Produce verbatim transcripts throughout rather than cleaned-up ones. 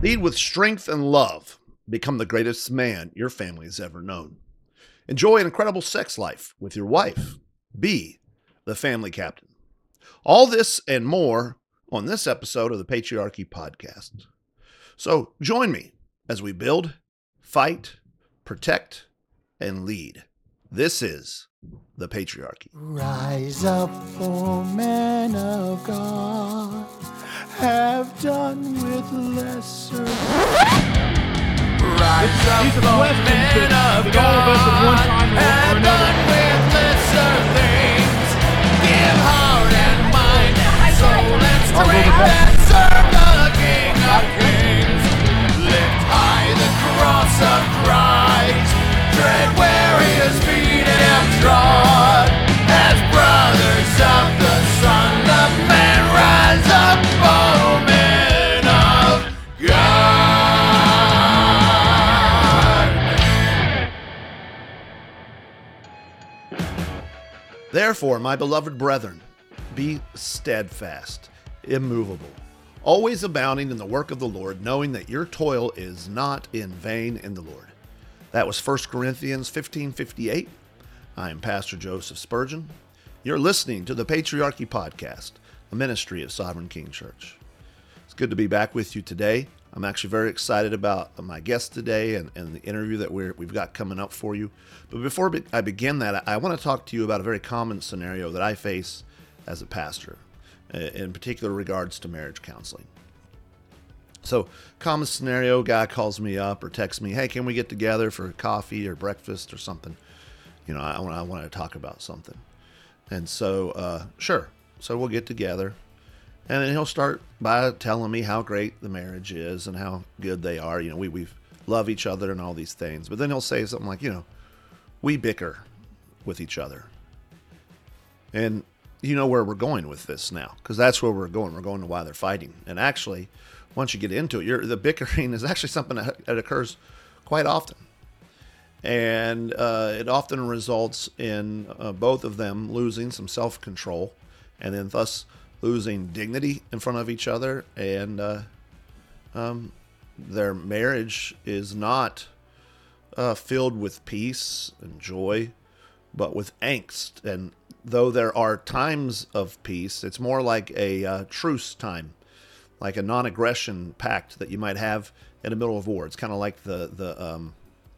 Lead with strength and love. Become the greatest man your family has ever known. Enjoy an incredible sex life with your wife. Be the family captain. All this and more on this episode of the Patriarchy Podcast. So join me as we build, fight, protect, and lead. This is the Patriarchy. Rise up, O men of God, have done with lesser. Rise up, O men of God, have done with lesser things. Give heart and mind, soul and strength, and serve the King of Kings. Lift high the cross of Christ, tread where his feet have trod. As brothers of the Son of Man, rise up, O men of God. Therefore, my beloved brethren, be steadfast, immovable, always abounding in the work of the Lord, knowing that your toil is not in vain in the Lord. That was First Corinthians fifteen fifty-eight. I am Pastor Joseph Spurgeon. You're listening to the Patriarchy Podcast, a ministry of Sovereign King Church. It's good to be back with you today. I'm actually very excited about my guest today and, and the interview that we're, we've got coming up for you. But before I begin that, I want to talk to you about a very common scenario that I face as a pastor, in particular regards to marriage counseling. So, common scenario, guy calls me up or texts me, hey, can we get together for coffee or breakfast or something? You know, I, I want to talk about something. And so, uh, sure. So we'll get together. And then he'll start by telling me how great the marriage is and how good they are. You know, we we love each other and all these things. But then he'll say something like, you know, we bicker with each other. And you know where we're going with this now, because that's where we're going. We're going to why they're fighting. And actually, once you get into it, you're, the bickering is actually something that, that occurs quite often. And uh, it often results in uh, both of them losing some self-control and then thus losing dignity in front of each other. And uh, um, their marriage is not uh, filled with peace and joy, but with angst. And though there are times of peace, it's more like a uh, truce time, like a non-aggression pact that you might have in the middle of war. It's kind of like the the um,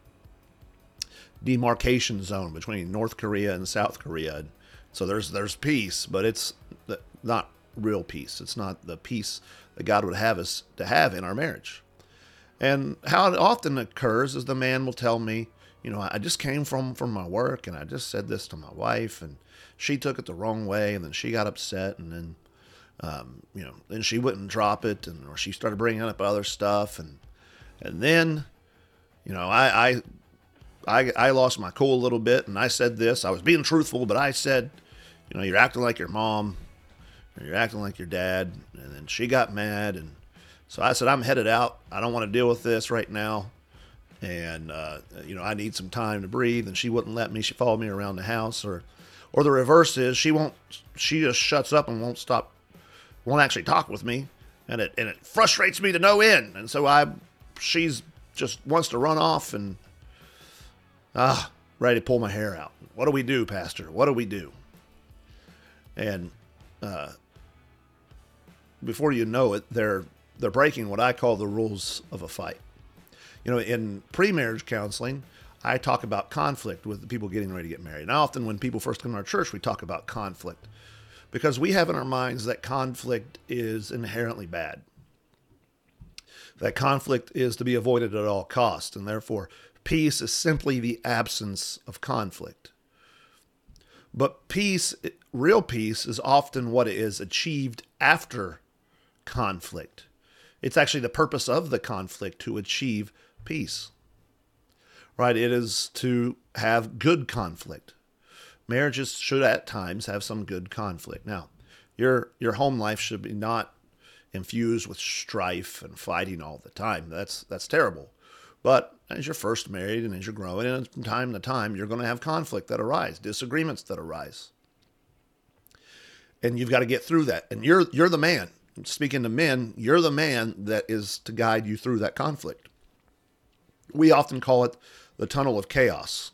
demarcation zone between North Korea and South Korea. So there's there's peace, but it's not real peace. It's not the peace that God would have us to have in our marriage. And how it often occurs is the man will tell me, you know, I just came from, from my work and I just said this to my wife and she took it the wrong way and then she got upset and then, um, you know, then she wouldn't drop it and or she started bringing up other stuff and and then, you know, I I I, I lost my cool a little bit and I said this. I was being truthful, but I said, you know, you're acting like your mom or you're acting like your dad. And then she got mad. And so I said, I'm headed out. I don't want to deal with this right now. And, uh, you know, I need some time to breathe. And she wouldn't let me. She followed me around the house. Or or the reverse is she won't, she just shuts up and won't stop, won't actually talk with me. And it, and it frustrates me to no end. And so I, she's just wants to run off and, ah, ready to pull my hair out. What do we do, Pastor? What do we do? And uh, before you know it, they're they're breaking what I call the rules of a fight. You know, in pre-marriage counseling, I talk about conflict with the people getting ready to get married. And often when people first come to our church, we talk about conflict because we have in our minds that conflict is inherently bad. That conflict is to be avoided at all costs, and therefore peace is simply the absence of conflict. But peace, real peace, is often what is achieved after conflict. It's actually the purpose of the conflict to achieve peace. Right? It is to have good conflict. Marriages should at times have some good conflict. Now, your your home life should be not infused with strife and fighting all the time. That's that's terrible. But as you're first married and as you're growing, and from time to time, you're going to have conflict that arise, disagreements that arise. And you've got to get through that. And you're you're the man. speaking to men, you're the man that is to guide you through that conflict. We often call it the tunnel of chaos.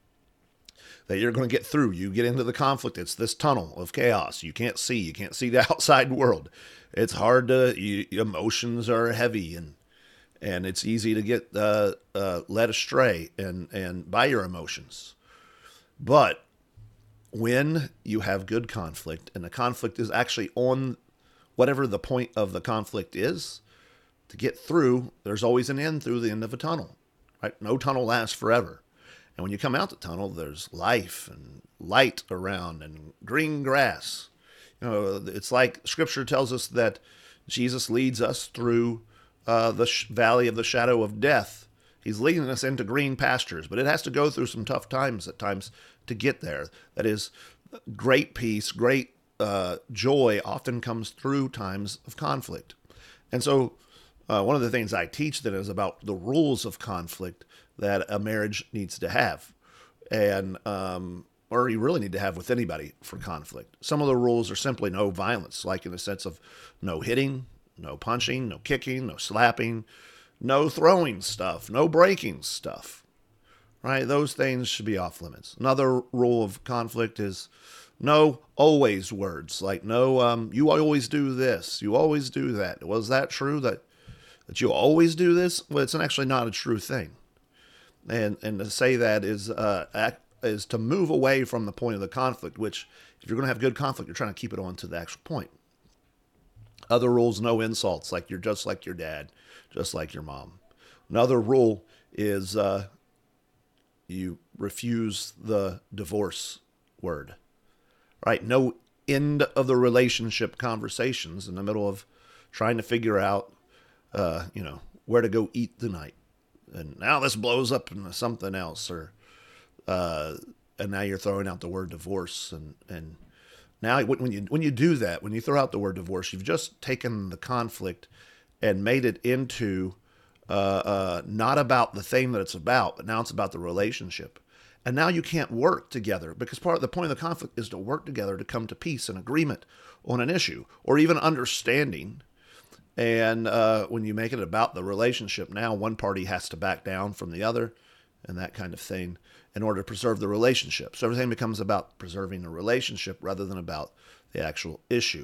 That you're going to get through. You get into the conflict. It's this tunnel of chaos. You can't see. You can't see the outside world. It's hard to, you, emotions are heavy, and and it's easy to get uh, uh, led astray and, and by your emotions. But when you have good conflict, and the conflict is actually on whatever the point of the conflict is, to get through, there's always an end through the end of a tunnel. Right? No tunnel lasts forever. And when you come out the tunnel, there's life and light around and green grass. You know, it's like Scripture tells us that Jesus leads us through uh, the sh- valley of the shadow of death. He's leading us into green pastures, but it has to go through some tough times at times to get there. That is, great peace, great uh, joy often comes through times of conflict. And so uh, one of the things I teach then is about the rules of conflict that a marriage needs to have, and um, or you really need to have with anybody for conflict. Some of the rules are simply no violence, like in the sense of no hitting, no punching, no kicking, no slapping, no throwing stuff, no breaking stuff, right? Those things should be off limits. Another rule of conflict is no always words, like no, um, you always do this, you always do that. Was that true that, that you always do this? Well, it's actually not a true thing. And and to say that is uh, act, is to move away from the point of the conflict, which if you're going to have good conflict, you're trying to keep it on to the actual point. Other rules, no insults, like you're just like your dad, just like your mom. Another rule is uh, you refuse the divorce word, right? No end of the relationship conversations in the middle of trying to figure out, uh, you know, where to go eat tonight. And now this blows up into something else, or uh, and now you're throwing out the word divorce, and and now when you when you do that, when you throw out the word divorce, you've just taken the conflict and made it into uh, uh, not about the thing that it's about, but now it's about the relationship. And now you can't work together, because part of the point of the conflict is to work together to come to peace and agreement on an issue, or even understanding. And uh, when you make it about the relationship, now one party has to back down from the other and that kind of thing in order to preserve the relationship. So everything becomes about preserving the relationship rather than about the actual issue.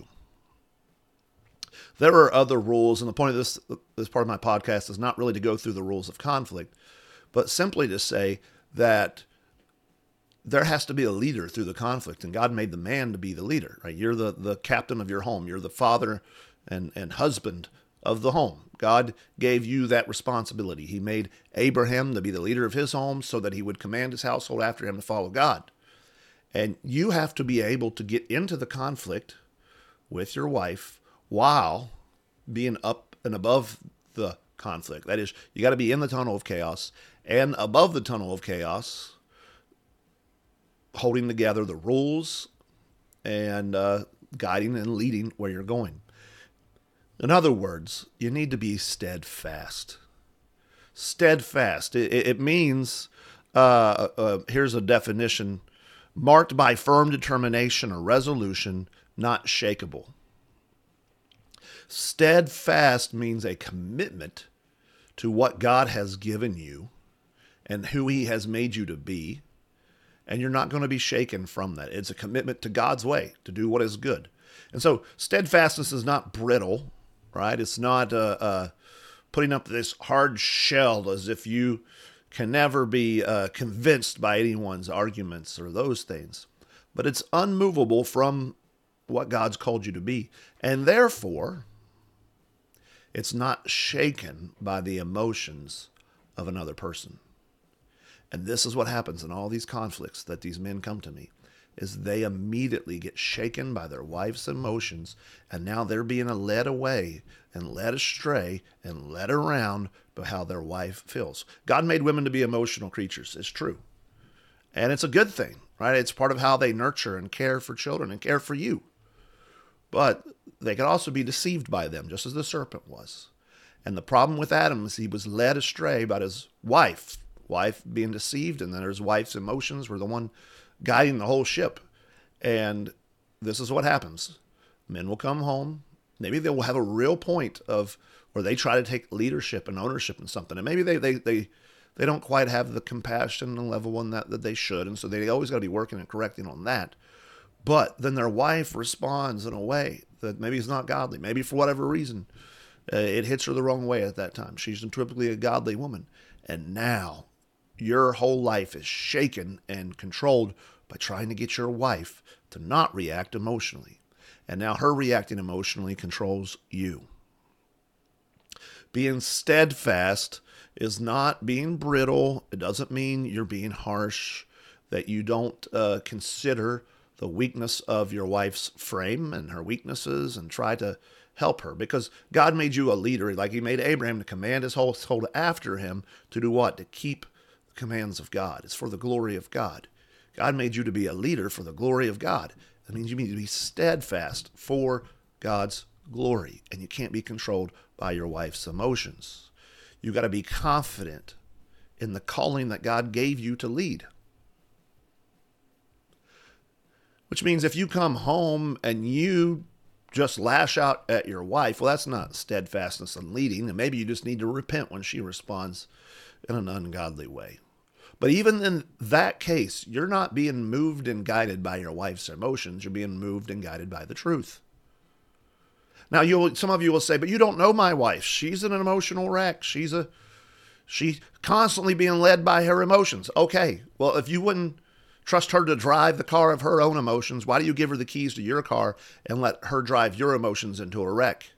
There are other rules, and the point of this, this part of my podcast is not really to go through the rules of conflict, but simply to say that there has to be a leader through the conflict, and God made the man to be the leader, right? You're the, the captain of your home. You're the father and, and husband of the home. God gave you that responsibility. He made Abraham to be the leader of his home so that he would command his household after him to follow God. And you have to be able to get into the conflict with your wife while being up and above the conflict. That is, you got to be in the tunnel of chaos and above the tunnel of chaos, holding together the rules and uh, guiding and leading where you're going. In other words, you need to be steadfast. Steadfast. It, it means, uh, uh, here's a definition, marked by firm determination or resolution, not shakeable. Steadfast means a commitment to what God has given you and who he has made you to be, and you're not going to be shaken from that. It's a commitment to God's way, to do what is good. And so steadfastness is not brittle, right? It's not uh, uh, putting up this hard shell as if you can never be uh, convinced by anyone's arguments or those things. But it's unmovable from what God's called you to be. And therefore, it's not shaken by the emotions of another person. And this is what happens in all these conflicts that these men come to me, is they immediately get shaken by their wife's emotions, and now they're being led away and led astray and led around by how their wife feels. God made women to be emotional creatures. It's true. And it's a good thing, right? It's part of how they nurture and care for children and care for you. But they could also be deceived by them, just as the serpent was. And the problem with Adam is he was led astray by his wife, wife being deceived, and then his wife's emotions were the one guiding the whole ship. And this is what happens. Men will come home Maybe they will have a real point of where they try to take leadership and ownership in something. And maybe they they they, they don't quite have the compassion and level on that that they should. And so they always got to be working and correcting on that. But then their wife responds in a way that maybe is not godly. Maybe for whatever reason, uh, it hits her the wrong way at that time. She's typically a godly woman. And now your whole life is shaken and controlled by trying to get your wife to not react emotionally. And now her reacting emotionally controls you. Being steadfast is not being brittle. It doesn't mean you're being harsh, that you don't uh, consider the weakness of your wife's frame and her weaknesses and try to help her. Because God made you a leader, like he made Abraham to command his household after him to do what? To keep the commands of God. It's for the glory of God. God made you to be a leader for the glory of God. That means you need to be steadfast for God's glory. And you can't be controlled by your wife's emotions. You got to be confident in the calling that God gave you to lead. Which means if you come home and you just lash out at your wife, well, that's not steadfastness in leading. And maybe you just need to repent when she responds in an ungodly way. But even in that case, you're not being moved and guided by your wife's emotions. You're being moved and guided by the truth. Now, you'll, some of you will say, but you don't know my wife. She's an emotional wreck. She's a, she's constantly being led by her emotions. Okay, well, if you wouldn't trust her to drive the car of her own emotions, why do you give her the keys to your car and let her drive your emotions into a wreck?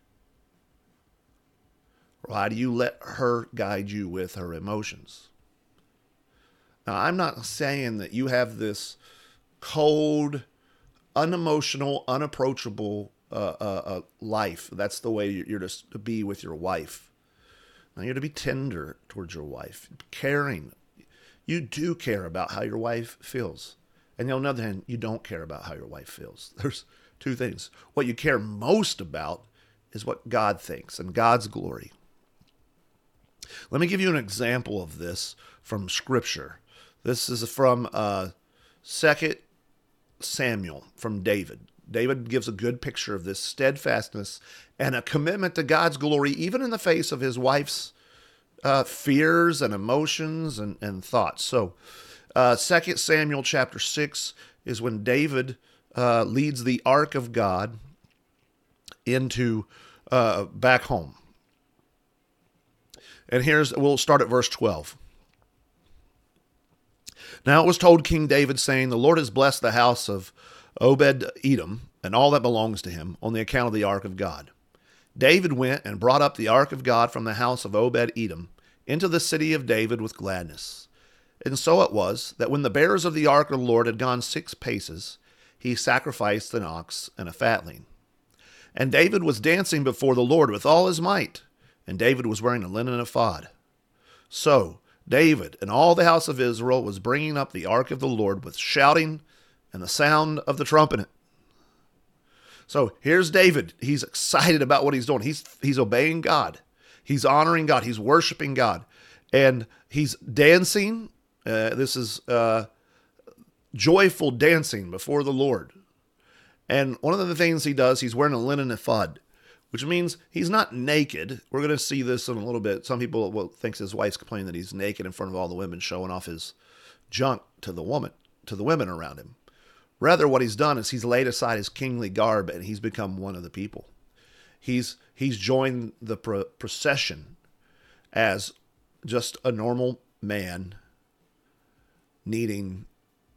Why do you let her guide you with her emotions? Now, I'm not saying that you have this cold, unemotional, unapproachable uh, uh, uh, life. That's the way you're to be with your wife. Now, you're to be tender towards your wife, caring. You do care about how your wife feels. And on the other hand, you don't care about how your wife feels. There's two things. What you care most about is what God thinks and God's glory. Let me give you an example of this from Scripture. This is from uh, Second Samuel from David. David gives a good picture of this steadfastness and a commitment to God's glory, even in the face of his wife's uh, fears and emotions and, and thoughts. So uh, Second Samuel chapter six is when David uh, leads the ark of God into uh, back home. And here's, we'll start at verse twelve. Now it was told King David, saying, the Lord has blessed the house of Obed-Edom and all that belongs to him on the account of the ark of God. David went and brought up the ark of God from the house of Obed-Edom into the city of David with gladness. And so it was that when the bearers of the ark of the Lord had gone six paces, he sacrificed an ox and a fatling. And David was dancing before the Lord with all his might, and David was wearing a linen ephod. So David and all the house of Israel was bringing up the ark of the Lord with shouting and the sound of the trumpet. So here's David. He's excited about what he's doing. He's he's obeying God. He's honoring God. He's worshiping God. And he's dancing. Uh, this is uh, joyful dancing before the Lord. And one of the things he does, he's wearing a linen ephod, which means he's not naked. We're going to see this in a little bit. Some people will think his wife's complaining that he's naked in front of all the women, showing off his junk to the woman, to the women around him. Rather, what he's done is he's laid aside his kingly garb and he's become one of the people. He's he's joined the pro- procession as just a normal man needing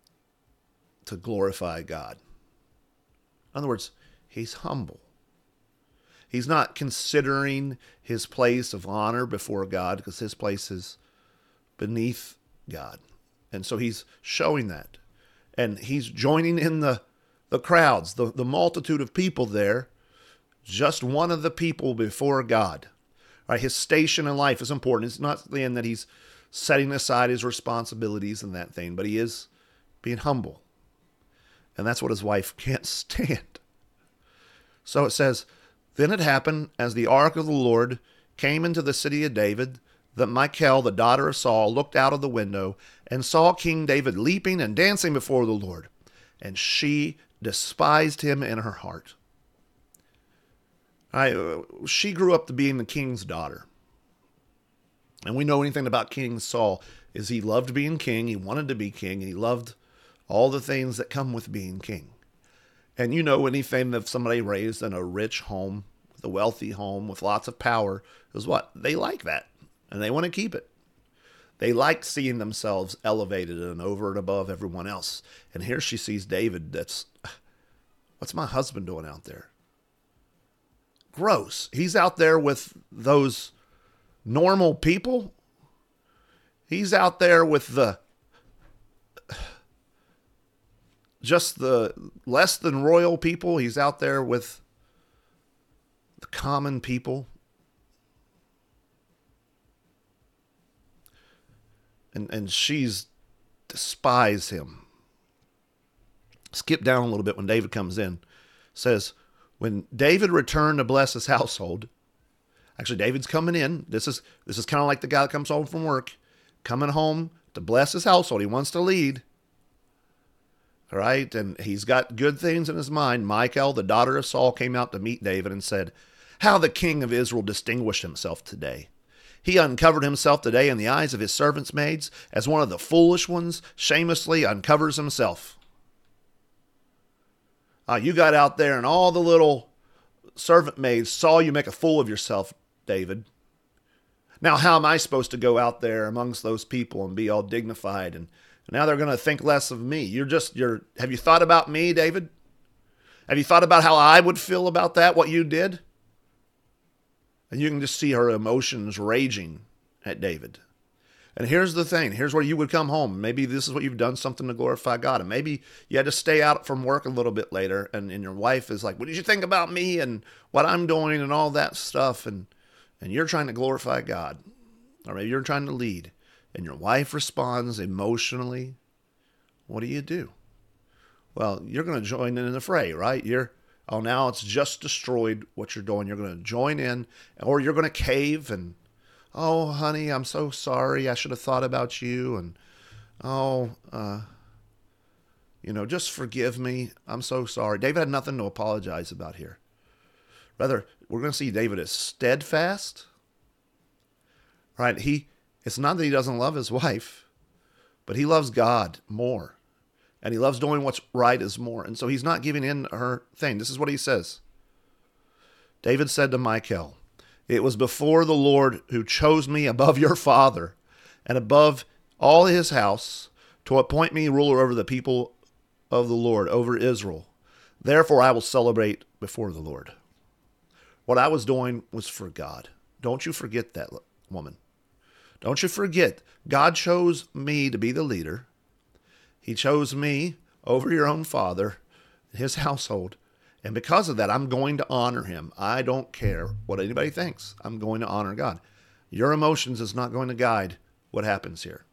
to glorify God. In other words, he's humble. He's not considering his place of honor before God because his place is beneath God. And so he's showing that. And he's joining in the, the crowds, the, the multitude of people there, just one of the people before God. All right, his station in life is important. It's not then that he's setting aside his responsibilities and that thing, but he is being humble. And that's what his wife can't stand. So it says, then it happened, as the ark of the Lord came into the city of David, that Michal, the daughter of Saul, looked out of the window and saw King David leaping and dancing before the Lord. And she despised him in her heart. I, uh, she grew up to being the king's daughter. And we know anything about King Saul is he loved being king. He wanted to be king. He loved all the things that come with being king. And you know anything of somebody raised in a rich home, with a wealthy home, with lots of power, is what? They like that. And they want to keep it. They like seeing themselves elevated and over and above everyone else. And here she sees David that's, what's my husband doing out there? Gross. He's out there with those normal people. He's out there with the just the less than royal people. He's out there with the common people. And and she's despise him. Skip down a little bit when David comes in. Says, when David returned to bless his household, actually David's coming in. This is this is kind of like the guy that comes home from work, coming home to bless his household. He wants to lead. All right, and he's got good things in his mind. Michal, the daughter of Saul, came out to meet David and said, how the king of Israel distinguished himself today. He uncovered himself today in the eyes of his servants' maids as one of the foolish ones shamelessly uncovers himself. Uh, you got out there and all the little servant maids saw you make a fool of yourself, David. Now, how am I supposed to go out there amongst those people and be all dignified? And now they're going to think less of me. You're just, you're, have you thought about me, David? Have you thought about how I would feel about that, what you did? And you can just see her emotions raging at David. And here's the thing. Here's where you would come home. Maybe this is what you've done, something to glorify God. And maybe you had to stay out from work a little bit later. And, and your wife is like, what did you think about me and what I'm doing and all that stuff? And, and you're trying to glorify God. Or maybe you're trying to lead. And your wife responds emotionally. What do you do? Well, you're going to join in the fray, right? You're, oh, now it's just destroyed what you're doing. You're going to join in, or you're going to cave and, oh, honey, I'm so sorry. I should have thought about you. And, oh, uh, you know, just forgive me. I'm so sorry. David had nothing to apologize about here. Rather, we're going to see David as steadfast. Right? He, it's not that he doesn't love his wife, but he loves God more. And he loves doing what's right is more. And so he's not giving in her thing. This is what he says. David said to Michal, it was before the Lord who chose me above your father and above all his house to appoint me ruler over the people of the Lord, over Israel. Therefore I will celebrate before the Lord. What I was doing was for God. Don't you forget that, woman. Don't you forget, God chose me to be the leader. He chose me over your own father, his household. And because of that, I'm going to honor him. I don't care what anybody thinks. I'm going to honor God. Your emotions is not going to guide what happens here.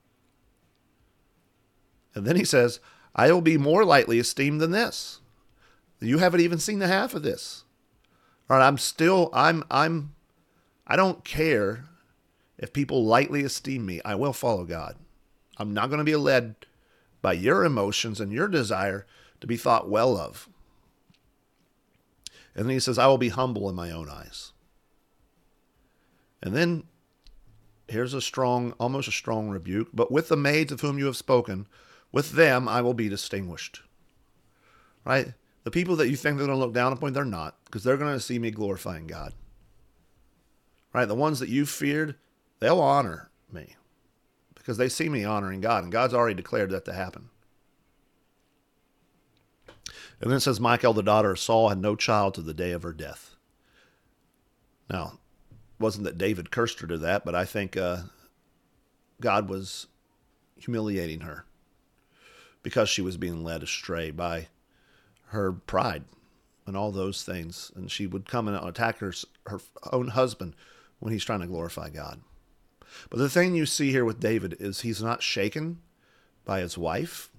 And then he says, I will be more lightly esteemed than this. You haven't even seen the half of this. All right, I'm still, I'm, I'm, I don't care if people lightly esteem me. I will follow God. I'm not going to be led by your emotions and your desire to be thought well of. And then he says, I will be humble in my own eyes. And then here's a strong, almost a strong rebuke. But with the maids of whom you have spoken, with them I will be distinguished. Right? The people that you think they're going to look down upon, they're not, because they're going to see me glorifying God. Right? The ones that you feared, they'll honor me because they see me honoring God, and God's already declared that to happen. And then it says, Michal, the daughter of Saul, had no child to the day of her death. Now, it wasn't that David cursed her to that, but I think uh, God was humiliating her because she was being led astray by her pride and all those things. And she would come and attack her, her own husband when he's trying to glorify God. But the thing you see here with David is he's not shaken by his wife.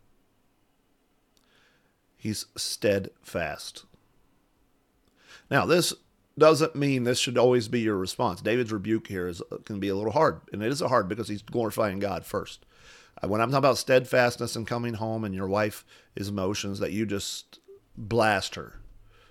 He's steadfast. Now, this doesn't mean this should always be your response. David's rebuke here is can be a little hard, and it is hard because he's glorifying God first. When I'm talking about steadfastness and coming home and your wife is emotions, that you just blast her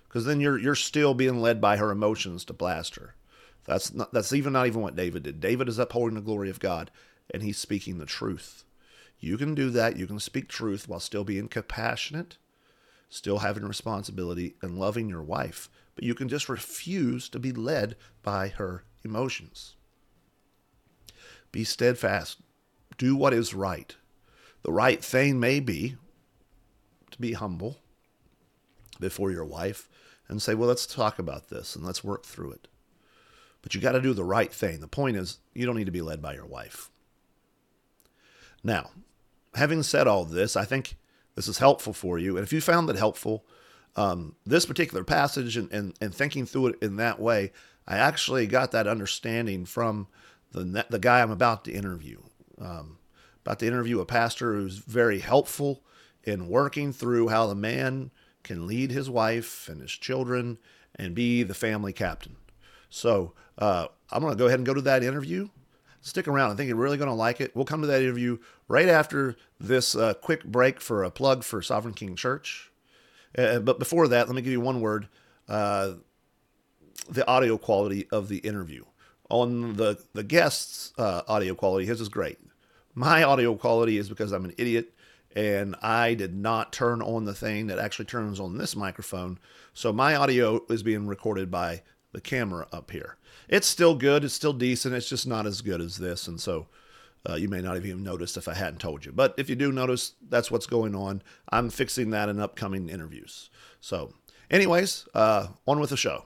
because then you're you're still being led by her emotions to blast her. That's not that's even not even what David did. David is upholding the glory of God, and he's speaking the truth. You can do that. You can speak truth while still being compassionate, still having responsibility, and loving your wife. But you can just refuse to be led by her emotions. Be steadfast. Do what is right. The right thing may be to be humble before your wife and say, well, let's talk about this and let's work through it. But you got to do the right thing. The point is, you don't need to be led by your wife. Now, having said all this, I think this is helpful for you. And if you found it helpful, um, this particular passage and, and, and thinking through it in that way, I actually got that understanding from the the guy I'm about to interview. Um, about to interview a pastor who's very helpful in working through how the man can lead his wife and his children and be the family captain. So uh, I'm going to go ahead and go to that interview. Stick around. I think you're really going to like it. We'll come to that interview right after this uh, quick break for a plug for Sovereign King Church. Uh, but before that, let me give you one word. Uh, the audio quality of the interview. On the, the guest's uh, audio quality, his is great. My audio quality is because I'm an idiot and I did not turn on the thing that actually turns on this microphone. So my audio is being recorded by the camera up here. It's still good. It's still decent. It's just not as good as this. And so uh, you may not have even noticed if I hadn't told you. But if you do notice, that's what's going on. I'm fixing that in upcoming interviews. So anyways, uh, on with the show.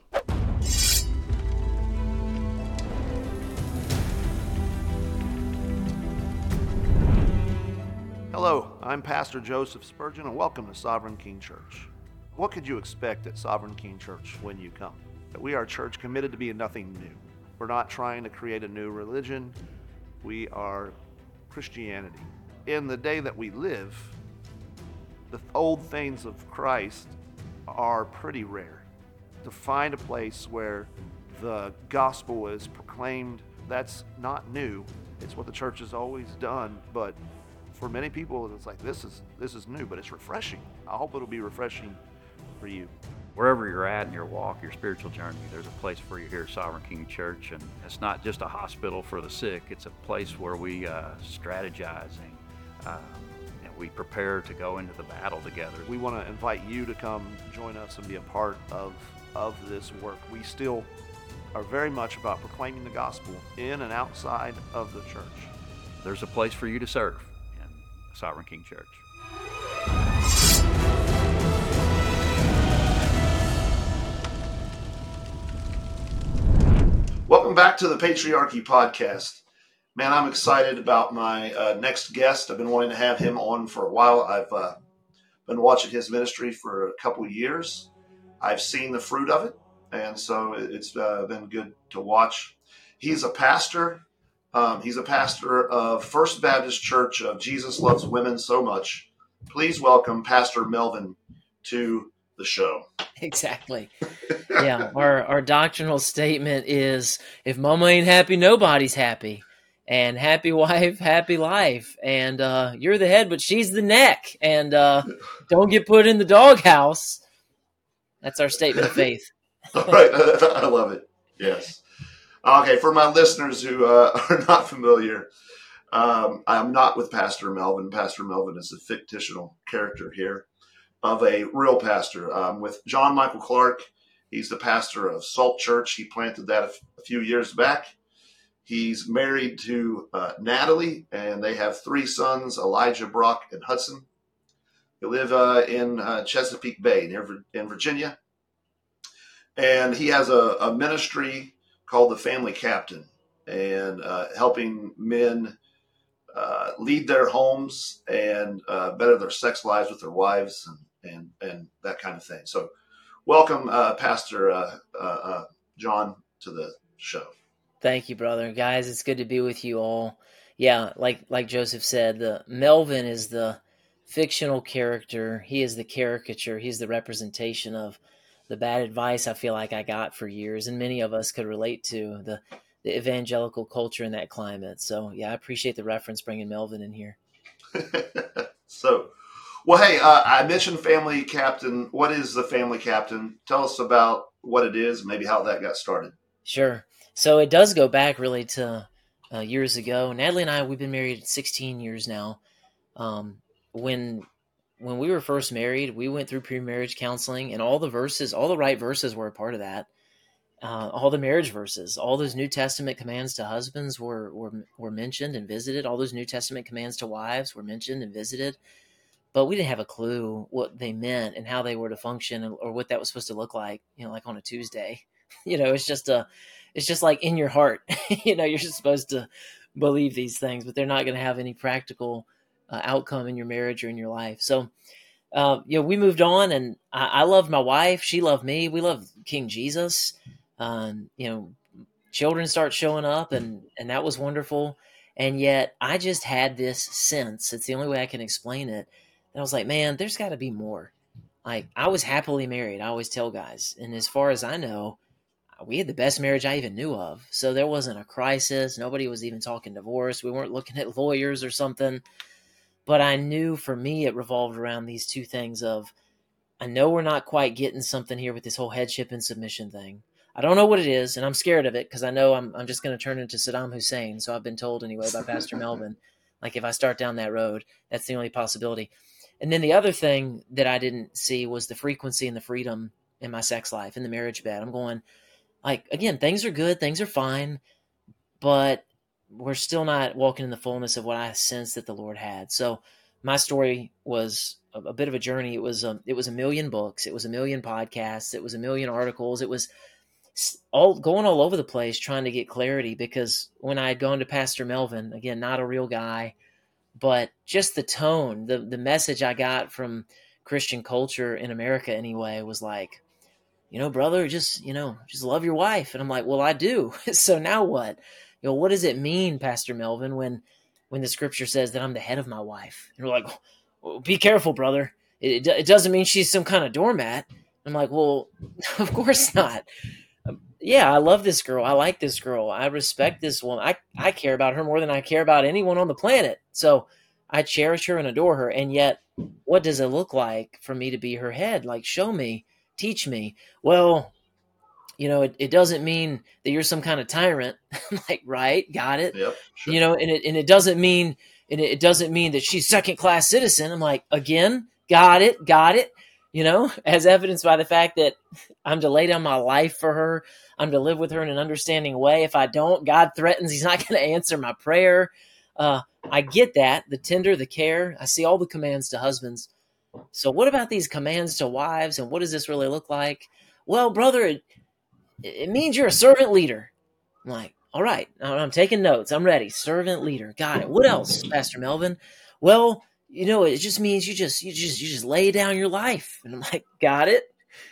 Hello, I'm Pastor Joseph Spurgeon, and welcome to Sovereign King Church. What could you expect at Sovereign King Church when you come? That we are a church committed to being nothing new. We're not trying to create a new religion. We are Christianity. In the day that we live, the old things of Christ are pretty rare. To find a place where the gospel is proclaimed, that's not new. It's what the church has always done, but for many people, it's like, this is this is new, but it's refreshing. I hope it'll be refreshing for you. Wherever you're at in your walk, your spiritual journey, there's a place for you here at Sovereign King Church. And it's not just a hospital for the sick. It's a place where we uh, strategizing. Uh, and we prepare to go into the battle together. We want to invite you to come join us and be a part of, of this work. We still are very much about proclaiming the gospel in and outside of the church. There's a place for you to serve in Sovereign King Church. Welcome back to the Patriarchy Podcast. Man, I'm excited about my uh, next guest. I've been wanting to have him on for a while. I've uh, been watching his ministry for a couple of years. I've seen the fruit of it, and so it's uh, been good to watch. He's a pastor. Um, he's a pastor of First Baptist Church of Jesus Loves Women So Much. Please welcome Pastor Melvin to the show. Exactly. Yeah, our our doctrinal statement is, if mama ain't happy, nobody's happy. And happy wife, happy life. And uh, you're the head, but she's the neck. And uh, don't get put in the doghouse. That's our statement of faith. All right. I love it. Yes. Okay, for my listeners who uh, are not familiar, um, I'm not with Pastor Melvin. Pastor Melvin is a fictional character here of a real pastor. Um, with John Michael Clark, he's the pastor of Salt Church. He planted that a, f- a few years back. He's married to uh, Natalie, and they have three sons, Elijah, Brock, and Hudson. They live uh, in uh, Chesapeake Bay near in Virginia. And he has a, a ministry called the Family Captain, and uh, helping men uh, lead their homes and uh, better their sex lives with their wives and and, and that kind of thing. So welcome, uh, Pastor uh, uh, uh, John, to the show. Thank you, brother. Guys, it's good to be with you all. Yeah, like like Joseph said, the Melvin is the fictional character. He is the caricature. He's the representation of the bad advice I feel like I got for years, and many of us could relate to the, the evangelical culture in that climate. So, yeah, I appreciate the reference bringing Melvin in here. So, Well, hey, uh, I mentioned Family Captain. What is the Family Captain? Tell us about what it is, maybe how that got started. Sure. So it does go back really to uh, years ago. Natalie and I, we've been married sixteen years now. Um, when when we were first married, we went through pre-marriage counseling, and all the verses, all the right verses were a part of that. Uh, all the marriage verses, all those New Testament commands to husbands were, were were mentioned and visited. All those New Testament commands to wives were mentioned and visited. But we didn't have a clue what they meant and how they were to function, or what that was supposed to look like, you know, like on a Tuesday. You know, it's just a, it's just like in your heart. You know, you're just supposed to believe these things, but they're not going to have any practical uh, outcome in your marriage or in your life. So, uh, you know, we moved on, and I, I loved my wife. She loved me. We loved King Jesus. Um, you know, children start showing up, and, and that was wonderful. And yet I just had this sense, it's the only way I can explain it. And I was like, man, there's got to be more. Like, I was happily married. I always tell guys. And as far as I know, we had the best marriage I even knew of. So there wasn't a crisis. Nobody was even talking divorce. We weren't looking at lawyers or something. But I knew for me, it revolved around these two things of, I know we're not quite getting something here with this whole headship and submission thing. I don't know what it is, and I'm scared of it because I know I'm I'm just going to turn into Saddam Hussein. So I've been told anyway by Pastor Melvin. Like, if I start down that road, that's the only possibility. And then the other thing that I didn't see was the frequency and the freedom in my sex life, in the marriage bed. I'm going, like, again, things are good, things are fine, but we're still not walking in the fullness of what I sensed that the Lord had. So my story was a, a bit of a journey. It was a, it was a million books. It was a million podcasts. It was a million articles. It was all going all over the place trying to get clarity, because when I had gone to Pastor Melvin, again, not a real guy, but just the tone, the the message I got from Christian culture in America anyway was like, you know, brother, just, you know, just love your wife. And I'm like, well, I do. So now what? You know, what does it mean, Pastor Melvin, when when the scripture says that I'm the head of my wife? And we're like, well, be careful, brother. It, it doesn't mean she's some kind of doormat. I'm like, well, of course not. Yeah, I love this girl. I like this girl. I respect this woman. I, I care about her more than I care about anyone on the planet. So I cherish her and adore her. And yet, what does it look like for me to be her head? Like, show me, teach me. Well, you know, it, it doesn't mean that you're some kind of tyrant. I'm like, right, got it. Yep, sure. You know, and it and it doesn't mean and it doesn't mean that she's second class citizen. I'm like, again, got it, got it. You know, as evidenced by the fact that I'm to lay down my life for her. I'm to live with her in an understanding way. If I don't, God threatens he's not going to answer my prayer. Uh, I get that, the tender, the care. I see all the commands to husbands. So what about these commands to wives, and what does this really look like? Well, brother, it, it means you're a servant leader. I'm like, all right, I'm taking notes. I'm ready. Servant leader. Got it. What else, Pastor Melvin? Well, you know, it just means you just you just you just lay down your life. And I'm like, got it.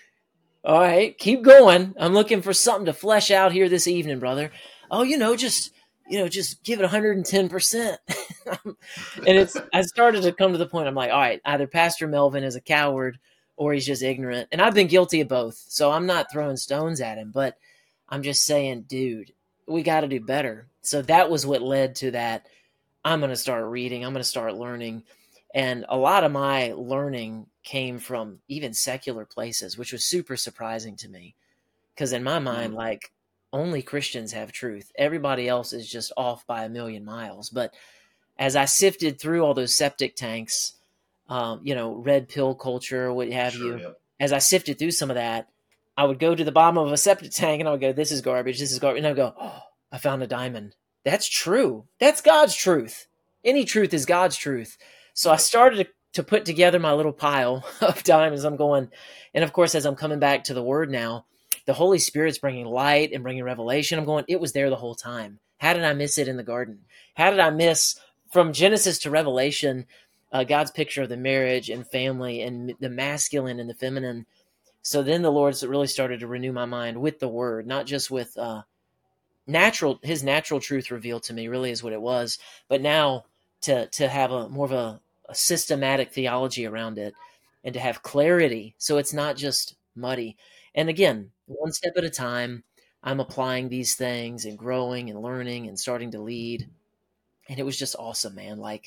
All right, keep going. I'm looking for something to flesh out here this evening, brother. Oh, you know, just you know, just give it one hundred ten percent. And it's I started to come to the point. I'm like, all right, either Pastor Melvin is a coward or he's just ignorant. And I've been guilty of both. So I'm not throwing stones at him, but I'm just saying, dude, we got to do better. So that was what led to that. I'm going to start reading. I'm going to start learning. And a lot of my learning came from even secular places, which was super surprising to me. Because in my mind, like, only Christians have truth. Everybody else is just off by a million miles. But as I sifted through all those septic tanks, um, you know, red pill culture, what have Sure, you, yep. as I sifted through some of that, I would go to the bottom of a septic tank and I would go, this is garbage, this is garbage. And I would go, oh, I found a diamond. That's true. That's God's truth. Any truth is God's truth. So I started to, to put together my little pile of diamonds. I'm going, and of course, as I'm coming back to the Word now, the Holy Spirit's bringing light and bringing revelation. I'm going, it was there the whole time. How did I miss it in the garden? How did I miss from Genesis to Revelation, uh, God's picture of the marriage and family and the masculine and the feminine? So then the Lord really started to renew my mind with the Word, not just with uh, natural, His natural truth revealed to me really is what it was, but now to to have a more of a, a systematic theology around it and to have clarity. So it's not just muddy. And again, one step at a time, I'm applying these things and growing and learning and starting to lead. And it was just awesome, man. Like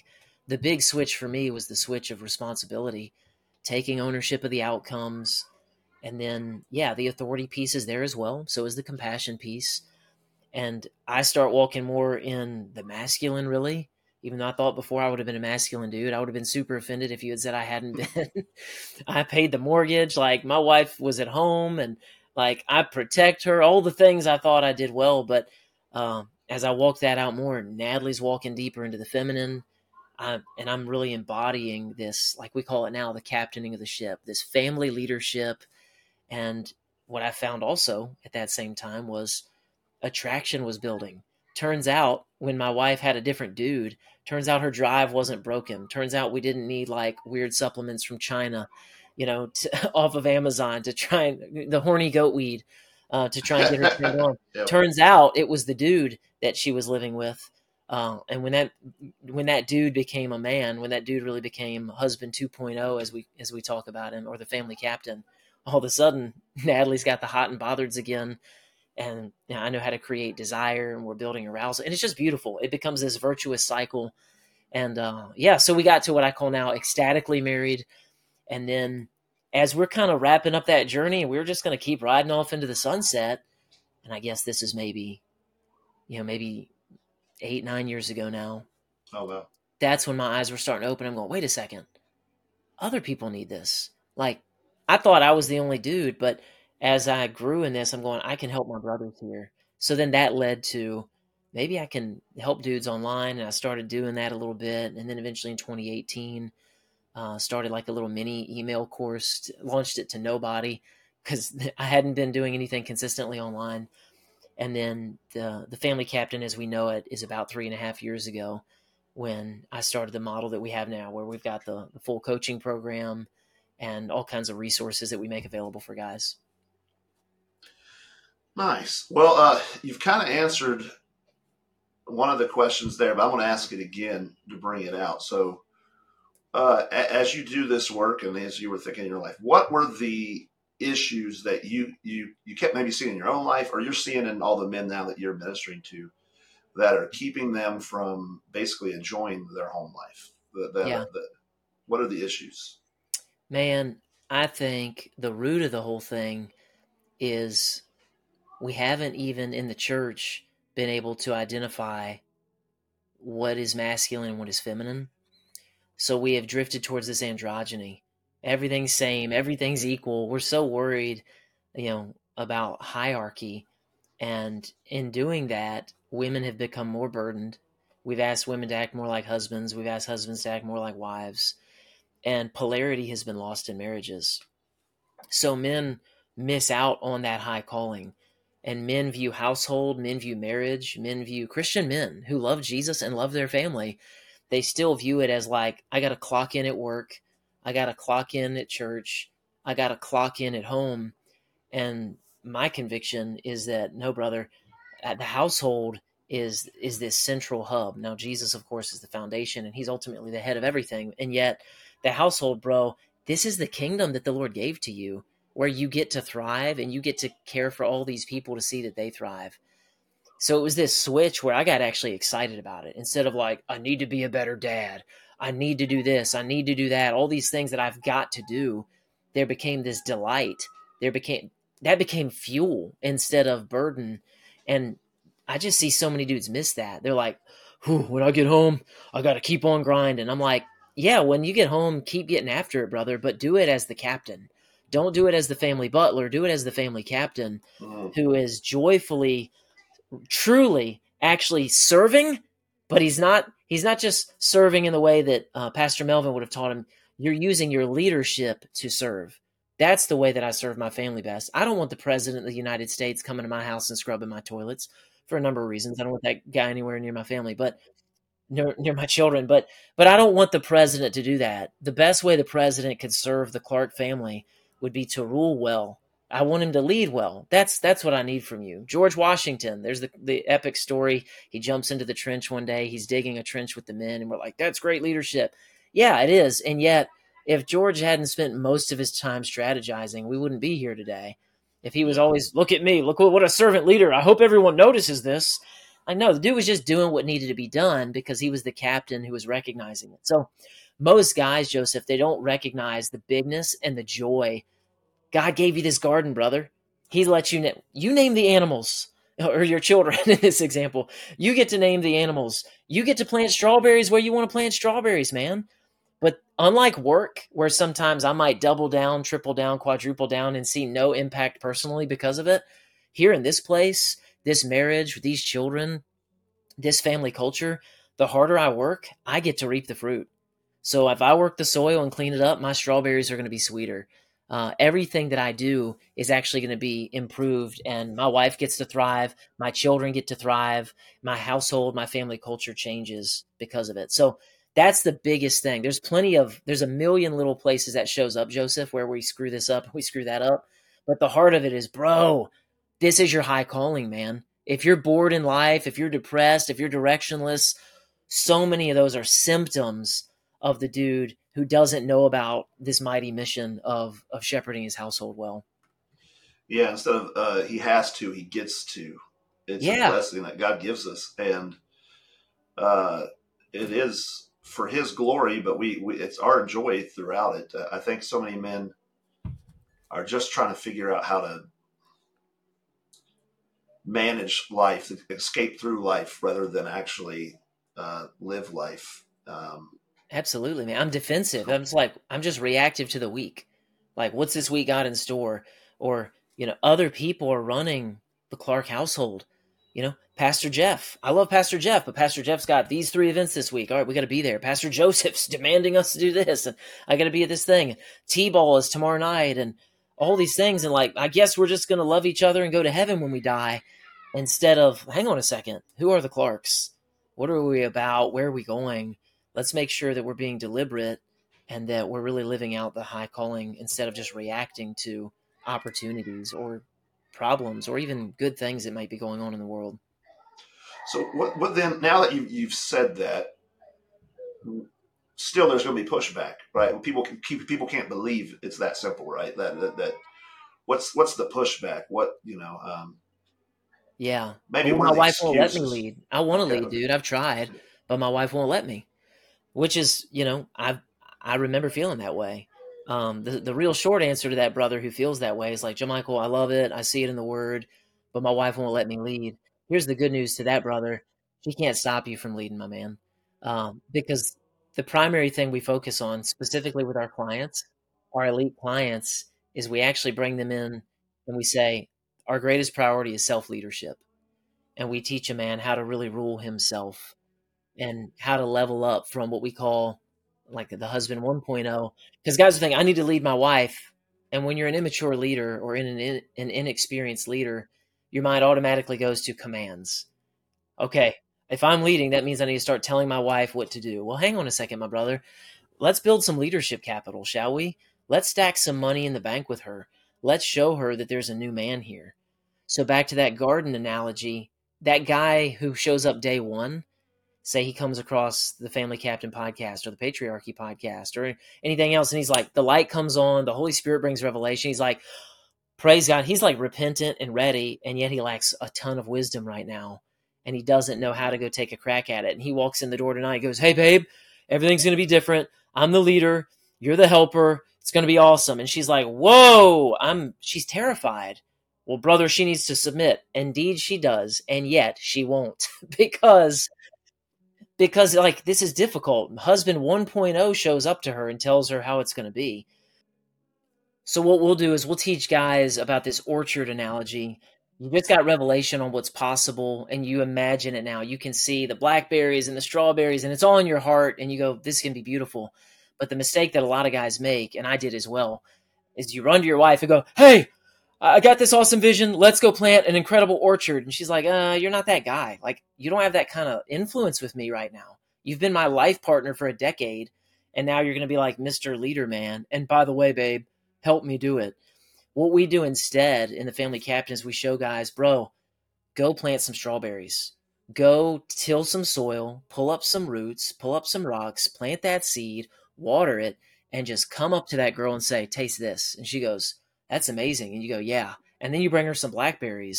the big switch for me was the switch of responsibility, taking ownership of the outcomes. And then, yeah, the authority piece is there as well. So is the compassion piece. And I start walking more in the masculine, really. Even though I thought before I would have been a masculine dude, I would have been super offended if you had said I hadn't been. I paid the mortgage. Like, my wife was at home, and like, I protect her, all the things I thought I did well. But um, as I walk that out more, Natalie's walking deeper into the feminine. I, and I'm really embodying this, like we call it now, the captaining of the ship, this family leadership. And what I found also at that same time was attraction was building. Turns out when my wife had a different dude, turns out her drive wasn't broken. Turns out we didn't need like weird supplements from China, you know, to, off of Amazon to try and the horny goat weed uh, to try and get her turned on. Yep. Turns out it was the dude that she was living with. Uh, and when that when that dude became a man, when that dude really became husband two point oh, as we as we talk about him, or the family captain, all of a sudden Natalie's got the hot and bothers's again. And you know, I know how to create desire, and we're building arousal, and it's just beautiful. It becomes this virtuous cycle. And uh, yeah, so we got to what I call now ecstatically married. And then as we're kind of wrapping up that journey, we're just going to keep riding off into the sunset. And I guess this is maybe, you know, maybe eight, nine years ago now. Oh, wow. That's when my eyes were starting to open. I'm going, wait a second. Other people need this. Like, I thought I was the only dude, but as I grew in this, I'm going, I can help my brothers here. So then that led to maybe I can help dudes online. And I started doing that a little bit. And then eventually in twenty eighteen, uh, started like a little mini email course, launched it to nobody because I hadn't been doing anything consistently online. And then the the family captain, as we know it, is about three and a half years ago when I started the model that we have now, where we've got the, the full coaching program and all kinds of resources that we make available for guys. Nice. Well, uh, you've kind of answered one of the questions there, but I want to ask it again to bring it out. So uh, a- as you do this work and as you were thinking in your life, what were the issues that you, you, you kept maybe seeing in your own life, or you're seeing in all the men now that you're ministering to, that are keeping them from basically enjoying their home life? The, the, Yeah. the, what are the issues? Man, I think the root of the whole thing is we haven't even in the church been able to identify what is masculine and what is feminine. So we have drifted towards this androgyny. Everything's same, everything's equal. We're so worried, you know, about hierarchy. And in doing that, women have become more burdened. We've asked women to act more like husbands. We've asked husbands to act more like wives. And polarity has been lost in marriages. So men miss out on that high calling. And men view household, men view marriage, men view Christian men who love Jesus and love their family. They still view it as like, I got to clock in at work. I got to clock in at church. I got to clock in at home. And my conviction is that, no, brother, the household is is this central hub. Now, Jesus, of course, is the foundation, and he's ultimately the head of everything. And yet the household, bro, this is the kingdom that the Lord gave to you, where you get to thrive and you get to care for all these people to see that they thrive. So it was this switch where I got actually excited about it. Instead of like, I need to be a better dad. I need to do this. I need to do that. All these things that I've got to do, there became this delight. There became, that became fuel instead of burden. And I just see so many dudes miss that. They're like, when I get home, I got to keep on grinding. I'm like, yeah, when you get home, keep getting after it, brother, but do it as the captain. Don't do it as the family butler. Do it as the family captain Mm. who is joyfully, truly actually serving, but he's not, he's not just serving in the way that uh, Pastor Melvin would have taught him. You're using your leadership to serve. That's the way that I serve my family best. I don't want the president of the United States coming to my house and scrubbing my toilets for a number of reasons. I don't want that guy anywhere near my family, but near, near my children, but, but I don't want the president to do that. The best way the president could serve the Clark family would be to rule well. I want him to lead well. That's that's what I need from you. George Washington, there's the, the epic story. He jumps into the trench one day. He's digging a trench with the men, and we're like, that's great leadership. Yeah, it is. And yet, if George hadn't spent most of his time strategizing, we wouldn't be here today. If he was always, look at me, look what a servant leader. I hope everyone notices this. Like, no, the dude was just doing what needed to be done because he was the captain who was recognizing it. So most guys, Joseph, they don't recognize the bigness and the joy. God gave you this garden, brother. He let you name, you name the animals, or your children in this example. You get to name the animals. You get to plant strawberries where you want to plant strawberries, man. But unlike work, where sometimes I might double down, triple down, quadruple down, and see no impact personally because of it, here in this place, this marriage, these children, this family culture, the harder I work, I get to reap the fruit. So if I work the soil and clean it up, my strawberries are going to be sweeter. Uh, everything that I do is actually going to be improved, and my wife gets to thrive. My children get to thrive. My household, my family culture changes because of it. So that's the biggest thing. There's plenty of, there's a million little places that shows up, Joseph, where we screw this up, we screw that up. But the heart of it is, bro, this is your high calling, man. If you're bored in life, if you're depressed, if you're directionless, so many of those are symptoms of the dude who doesn't know about this mighty mission of of shepherding his household well. Yeah, instead of uh, he has to, he gets to. It's Yeah. a blessing that God gives us, and uh, it is for His glory. But we, we, it's our joy throughout it. Uh, I think so many men are just trying to figure out how to manage life, escape through life, rather than actually uh, live life. Um, Absolutely, man. I'm defensive. I'm just like, I'm just reactive to the week. Like, what's this week got in store? Or, you know, other people are running the Clark household. You know, Pastor Jeff. I love Pastor Jeff, but Pastor Jeff's got these three events this week. All right, we got to be there. Pastor Joseph's demanding us to do this, and I got to be at this thing. T-ball is tomorrow night, and all these things. And like, I guess we're just going to love each other and go to heaven when we die, instead of, hang on a second, who are the Clarks? What are we about? Where are we going? Let's make sure that we're being deliberate and that we're really living out the high calling instead of just reacting to opportunities or problems or even good things that might be going on in the world. So what, what then, now that you've, you've said that, still there's going to be pushback, right? People can keep, people can't believe it's that simple, right? That, that, that what's, what's the pushback? What, you know, um, yeah. maybe Well, one my of the wife won't let me excuses- lead. I want to Okay. lead, dude. I've tried, but my wife won't let me, which is, you know, I I remember feeling that way. Um, the, the real short answer to that brother who feels that way is like, Joe Michael, I love it. I see it in the word, but my wife won't let me lead. Here's the good news to that brother. She can't stop you from leading, my man. Um, because the primary thing we focus on specifically with our clients, our elite clients, is we actually bring them in and we say, our greatest priority is self-leadership. And we teach a man how to really rule himself and how to level up from what we call like the husband one point oh. Because guys are thinking, I need to lead my wife. And when you're an immature leader or in an, in, an inexperienced leader, your mind automatically goes to commands. Okay, if I'm leading, that means I need to start telling my wife what to do. Well, hang on a second, my brother. Let's build some leadership capital, shall we? Let's stack some money in the bank with her. Let's show her that there's a new man here. So back to that garden analogy, that guy who shows up day one, say he comes across the Family Captain podcast or the Patriarchy podcast or anything else, and he's like, the light comes on, the Holy Spirit brings revelation. He's like, praise God. He's like repentant and ready, and yet he lacks a ton of wisdom right now, and he doesn't know how to go take a crack at it. And he walks in the door tonight, goes, hey, babe, everything's going to be different. I'm the leader. You're the helper. It's going to be awesome. And she's like, whoa, I'm, she's terrified. Well, brother, she needs to submit. Indeed, she does. And yet she won't because, because like, this is difficult. Husband one point oh shows up to her and tells her how it's going to be. So what we'll do is we'll teach guys about this orchard analogy. You just got revelation on what's possible and you imagine it now. You can see the blackberries and the strawberries and it's all in your heart and you go, this can be beautiful. But the mistake that a lot of guys make, and I did as well, is you run to your wife and go, hey, I got this awesome vision. Let's go plant an incredible orchard. And she's like, uh, you're not that guy. Like, you don't have that kind of influence with me right now. You've been my life partner for a decade. And now you're going to be like Mister Leader Man. And by the way, babe, help me do it. What we do instead in the Family Captain is we show guys, bro, go plant some strawberries. Go till some soil, pull up some roots, pull up some rocks, plant that seed, water it, and just come up to that girl and say, taste this. And she goes, that's amazing. And you go, yeah. And then you bring her some blackberries.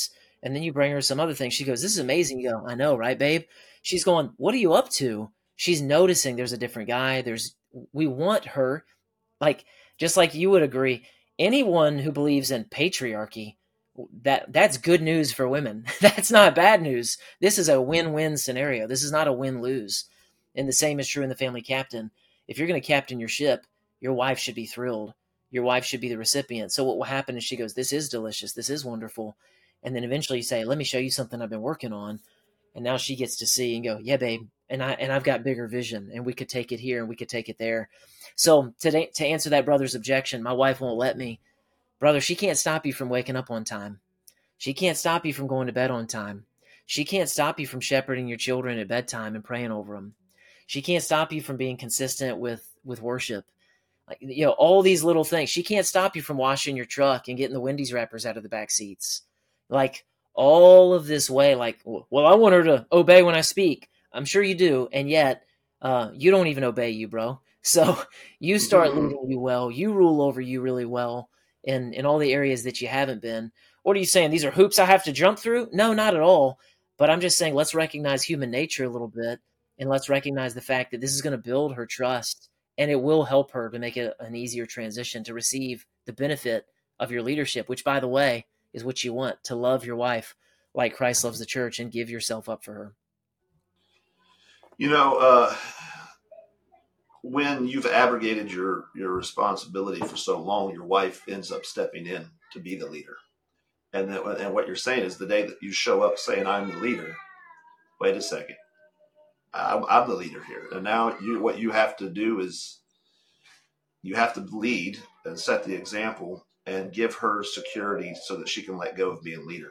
And then you bring her some other things. She goes, this is amazing. You go, I know, right, babe? She's going, what are you up to? She's noticing there's a different guy. There's, we want her, like, just like you would agree, anyone who believes in patriarchy, that that's good news for women. That's not bad news. This is a win-win scenario. This is not a win-lose. And the same is true in the family captain. If you're going to captain your ship, your wife should be thrilled. Your wife should be the recipient. So what will happen is she goes, this is delicious. This is wonderful. And then eventually you say, let me show you something I've been working on. And now she gets to see and go, yeah, babe. And I, and I've got bigger vision, and we could take it here and we could take it there. So today, to answer that brother's objection, my wife won't let me. Brother, she can't stop you from waking up on time. She can't stop you from going to bed on time. She can't stop you from shepherding your children at bedtime and praying over them. She can't stop you from being consistent with, with worship. Like, you know, all these little things. She can't stop you from washing your truck and getting the Wendy's wrappers out of the back seats. Like, all of this way, like, well, I want her to obey when I speak. I'm sure you do. And yet, uh, you don't even obey you, bro. So you start leading you well. You rule over you really well in, in all the areas that you haven't been. What are you saying? These are hoops I have to jump through? No, not at all. But I'm just saying, let's recognize human nature a little bit. And let's recognize the fact that this is going to build her trust, and it will help her to make it an easier transition to receive the benefit of your leadership, which, by the way, is what you want, to love your wife like Christ loves the church and give yourself up for her. You know, uh, when you've abrogated your, your responsibility for so long, your wife ends up stepping in to be the leader. And, that, and what you're saying is the day that you show up saying, I'm the leader, wait a second. I'm, I'm the leader here. And now you, what you have to do is you have to lead and set the example and give her security so that she can let go of being leader.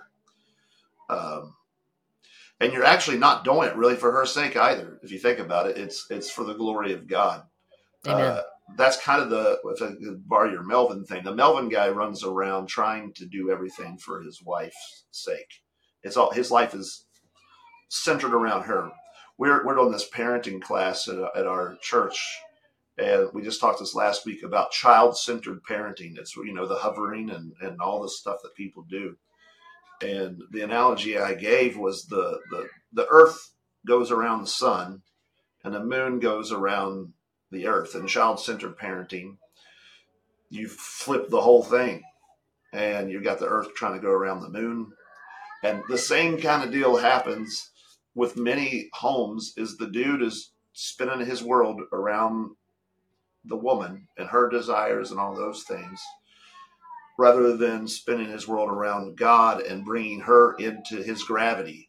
Um, and you're actually not doing it really for her sake either. If you think about it, it's, it's for the glory of God. Amen. Uh, that's kind of the, if I could borrow your Melvin thing, the Melvin guy runs around trying to do everything for his wife's sake. It's all, his life is centered around her. We're we're doing this parenting class at, at our church, and we just talked this last week about child-centered parenting. It's, you know, the hovering and, and all the stuff that people do. And the analogy I gave was the, the, the earth goes around the sun, and the moon goes around the earth. And child-centered parenting, you flip the whole thing, and you've got the earth trying to go around the moon. And the same kind of deal happens with many homes, is the dude is spinning his world around the woman and her desires and all those things, rather than spinning his world around God and bringing her into his gravity.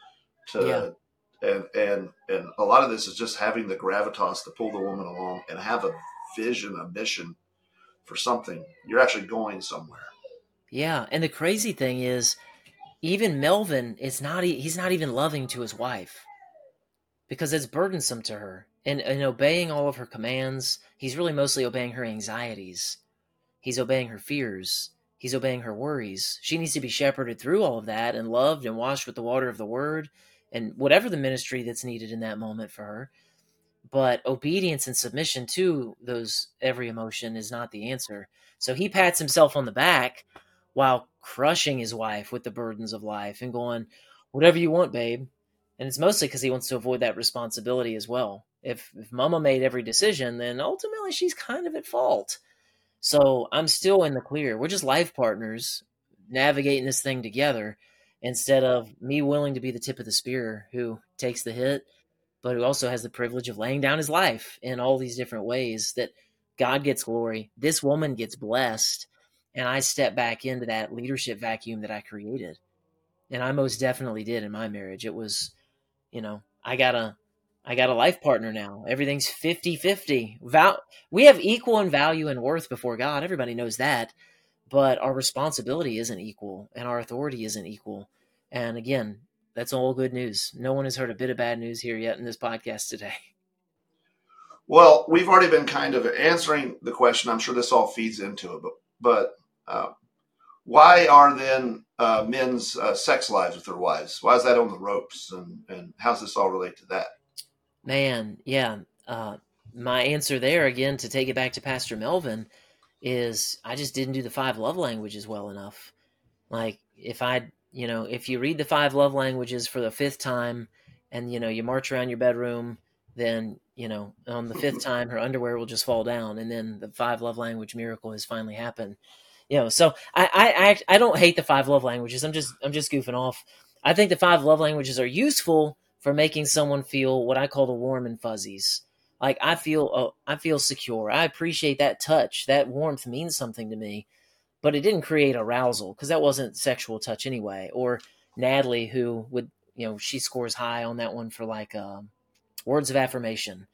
To yeah. and and and a lot of this is just having the gravitas to pull the woman along and have a vision, a mission for something. You're actually going somewhere. Yeah, and the crazy thing is, even Melvin is not, he's not even loving to his wife because it's burdensome to her. And, and obeying all of her commands, he's really mostly obeying her anxieties. He's obeying her fears. He's obeying her worries. She needs to be shepherded through all of that and loved and washed with the water of the word and whatever the ministry that's needed in that moment for her. But obedience and submission to those every emotion is not the answer. So he pats himself on the back while crushing his wife with the burdens of life and going, whatever you want, babe. And it's mostly because he wants to avoid that responsibility as well. If, if mama made every decision, then ultimately she's kind of at fault. So I'm still in the clear. We're just life partners navigating this thing together, instead of me willing to be the tip of the spear who takes the hit, but who also has the privilege of laying down his life in all these different ways that God gets glory. This woman gets blessed. And I step back into that leadership vacuum that I created. And I most definitely did in my marriage. It was, you know, I got a, I got a life partner now. Everything's fifty-fifty. Val- we have equal in value and worth before God. Everybody knows that. But our responsibility isn't equal, and our authority isn't equal. And again, that's all good news. No one has heard a bit of bad news here yet in this podcast today. Well, we've already been kind of answering the question. I'm sure this all feeds into it, but, but uh, why are then uh, men's uh, sex lives with their wives? Why is that on the ropes? And, and how does this all relate to that? Man, yeah. Uh, my answer there, again, to take it back to Pastor Melvin, is I just didn't do the five love languages well enough. Like, if I'd, you know, if you read the five love languages for the fifth time and, you know, you march around your bedroom, then, you know, on the fifth time, her underwear will just fall down. And then the five love language miracle has finally happened. You know, so I, I, I, I don't hate the five love languages. I'm just, I'm just goofing off. I think the five love languages are useful for making someone feel what I call the warm and fuzzies. Like I feel, oh, I feel secure. I appreciate that touch. That warmth means something to me, but it didn't create arousal because that wasn't sexual touch anyway. Or Natalie, who would, you know, she scores high on that one for like um, words of affirmation.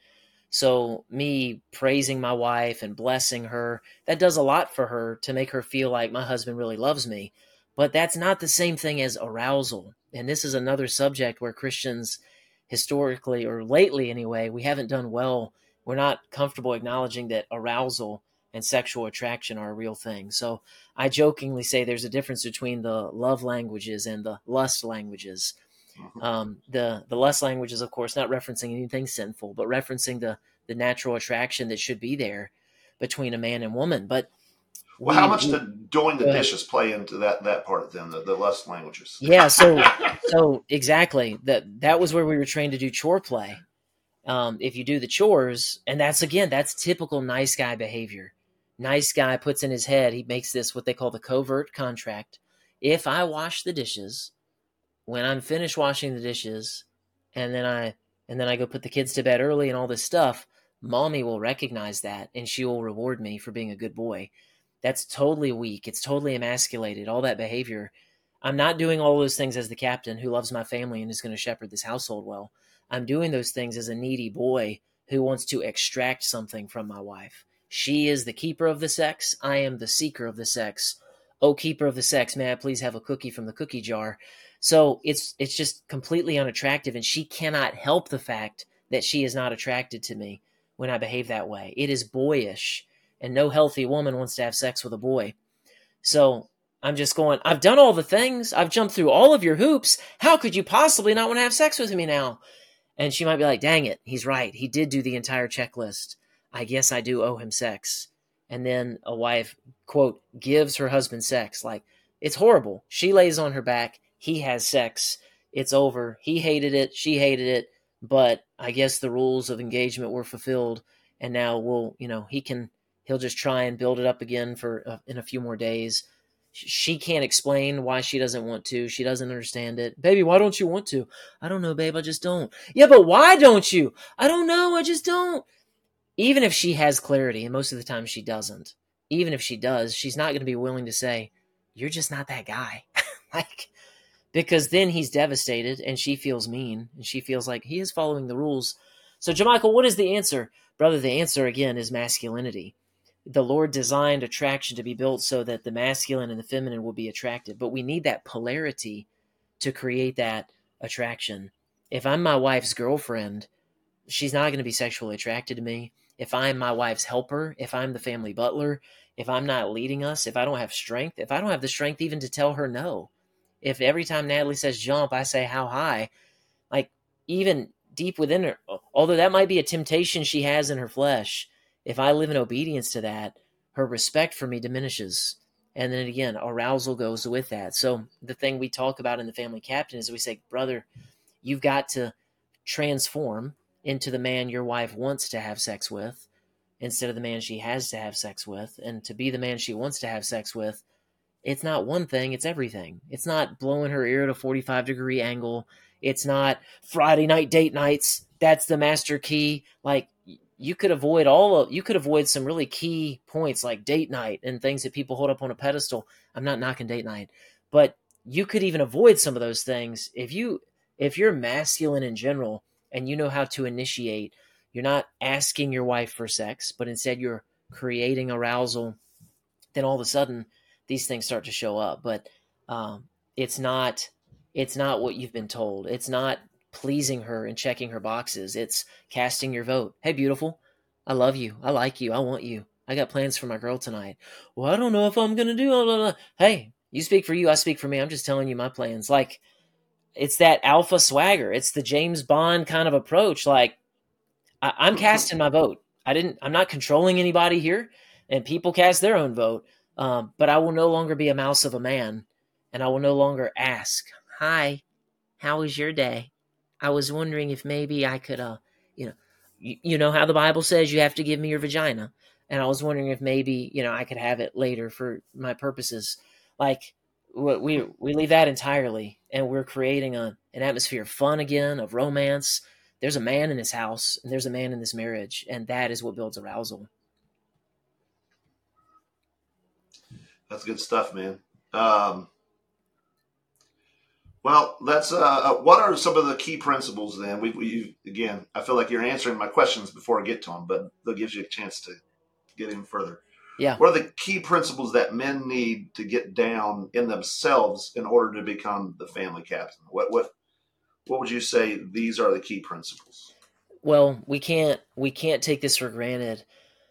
So me praising my wife and blessing her, that does a lot for her to make her feel like my husband really loves me. But that's not the same thing as arousal. And this is another subject where Christians historically, or lately anyway, we haven't done well. We're not comfortable acknowledging that arousal and sexual attraction are a real thing. So I jokingly say there's a difference between the love languages and the lust languages. Um, the the lust language is, of course, not referencing anything sinful, but referencing the the natural attraction that should be there between a man and woman. But well, we, how much we, did doing the dishes play into that that part of them, the, the lust languages? Yeah, so so exactly that that was where we were trained to do chore play. Um, if you do the chores, and that's again, that's typical nice guy behavior. Nice guy puts in his head, he makes this what they call the covert contract. If I wash the dishes, when I'm finished washing the dishes, and then I and then I go put the kids to bed early and all this stuff, mommy will recognize that and she will reward me for being a good boy. That's totally weak. It's totally emasculated, all that behavior. I'm not doing all those things as the captain who loves my family and is going to shepherd this household well. I'm doing those things as a needy boy who wants to extract something from my wife. She is the keeper of the sex. I am the seeker of the sex. Oh, keeper of the sex, may I please have a cookie from the cookie jar? So it's it's just completely unattractive, and she cannot help the fact that she is not attracted to me when I behave that way. It is boyish, and no healthy woman wants to have sex with a boy. So I'm just going, I've done all the things. I've jumped through all of your hoops. How could you possibly not want to have sex with me now? And she might be like, dang it, he's right. He did do the entire checklist. I guess I do owe him sex. And then a wife, quote, gives her husband sex. Like, it's horrible. She lays on her back. He has sex. It's over. He hated it. She hated it. But I guess the rules of engagement were fulfilled. And now we'll, you know, he can, he'll just try and build it up again for uh, in a few more days. She can't explain why she doesn't want to. She doesn't understand it. Baby, why don't you want to? I don't know, babe. I just don't. Yeah, but why don't you? I don't know. I just don't. Even if she has clarity, and most of the time she doesn't, even if she does, she's not going to be willing to say, you're just not that guy. Like, because then he's devastated and she feels mean and she feels like he is following the rules. So, Jamichael, what is the answer? Brother, the answer again is masculinity. The Lord designed attraction to be built so that the masculine and the feminine will be attracted. But we need that polarity to create that attraction. If I'm my wife's girlfriend, she's not going to be sexually attracted to me. If I'm my wife's helper, if I'm the family butler, if I'm not leading us, if I don't have strength, if I don't have the strength even to tell her no, if every time Natalie says jump, I say how high, like even deep within her, although that might be a temptation she has in her flesh, if I live in obedience to that, her respect for me diminishes. And then again, arousal goes with that. So the thing we talk about in the family captain is we say, brother, you've got to transform into the man your wife wants to have sex with instead of the man she has to have sex with. And to be the man she wants to have sex with, it's not one thing, it's everything. It's not blowing her ear at a forty-five degree angle. It's not Friday night date nights. That's the master key. Like, you could avoid all of, you could avoid some really key points like date night and things that people hold up on a pedestal. I'm not knocking date night, but you could even avoid some of those things. If you, if you're masculine in general and you know how to initiate, you're not asking your wife for sex, but instead you're creating arousal, then all of a sudden these things start to show up. But um, it's not, it's not what you've been told. It's not pleasing her and checking her boxes. It's casting your vote. Hey, beautiful, I love you. I like you. I want you. I got plans for my girl tonight. Well, I don't know if I'm going to do blah, blah, blah. Hey, you speak for you. I speak for me. I'm just telling you my plans. Like, it's that alpha swagger. It's the James Bond kind of approach. Like, I, I'm casting my vote. I didn't, I'm not controlling anybody here, and people cast their own vote. Um, but I will no longer be a mouse of a man And I will no longer ask, hi, how was your day? I was wondering if maybe I could, uh, you know, you, you know how the Bible says you have to give me your vagina. And I was wondering if maybe, you know, I could have it later for my purposes. Like, we we leave that entirely, and we're creating a, an atmosphere of fun again, of romance. There's a man in this house, and there's a man in this marriage, and that is what builds arousal. That's good stuff, man. Um, well, that's uh, what are some of the key principles then? We, we again, I feel like you're answering my questions before I get to them, but that gives you a chance to get in further. Yeah. What are the key principles that men need to get down in themselves in order to become the family captain? What what what would you say these are the key principles? Well, we can't we can't take this for granted.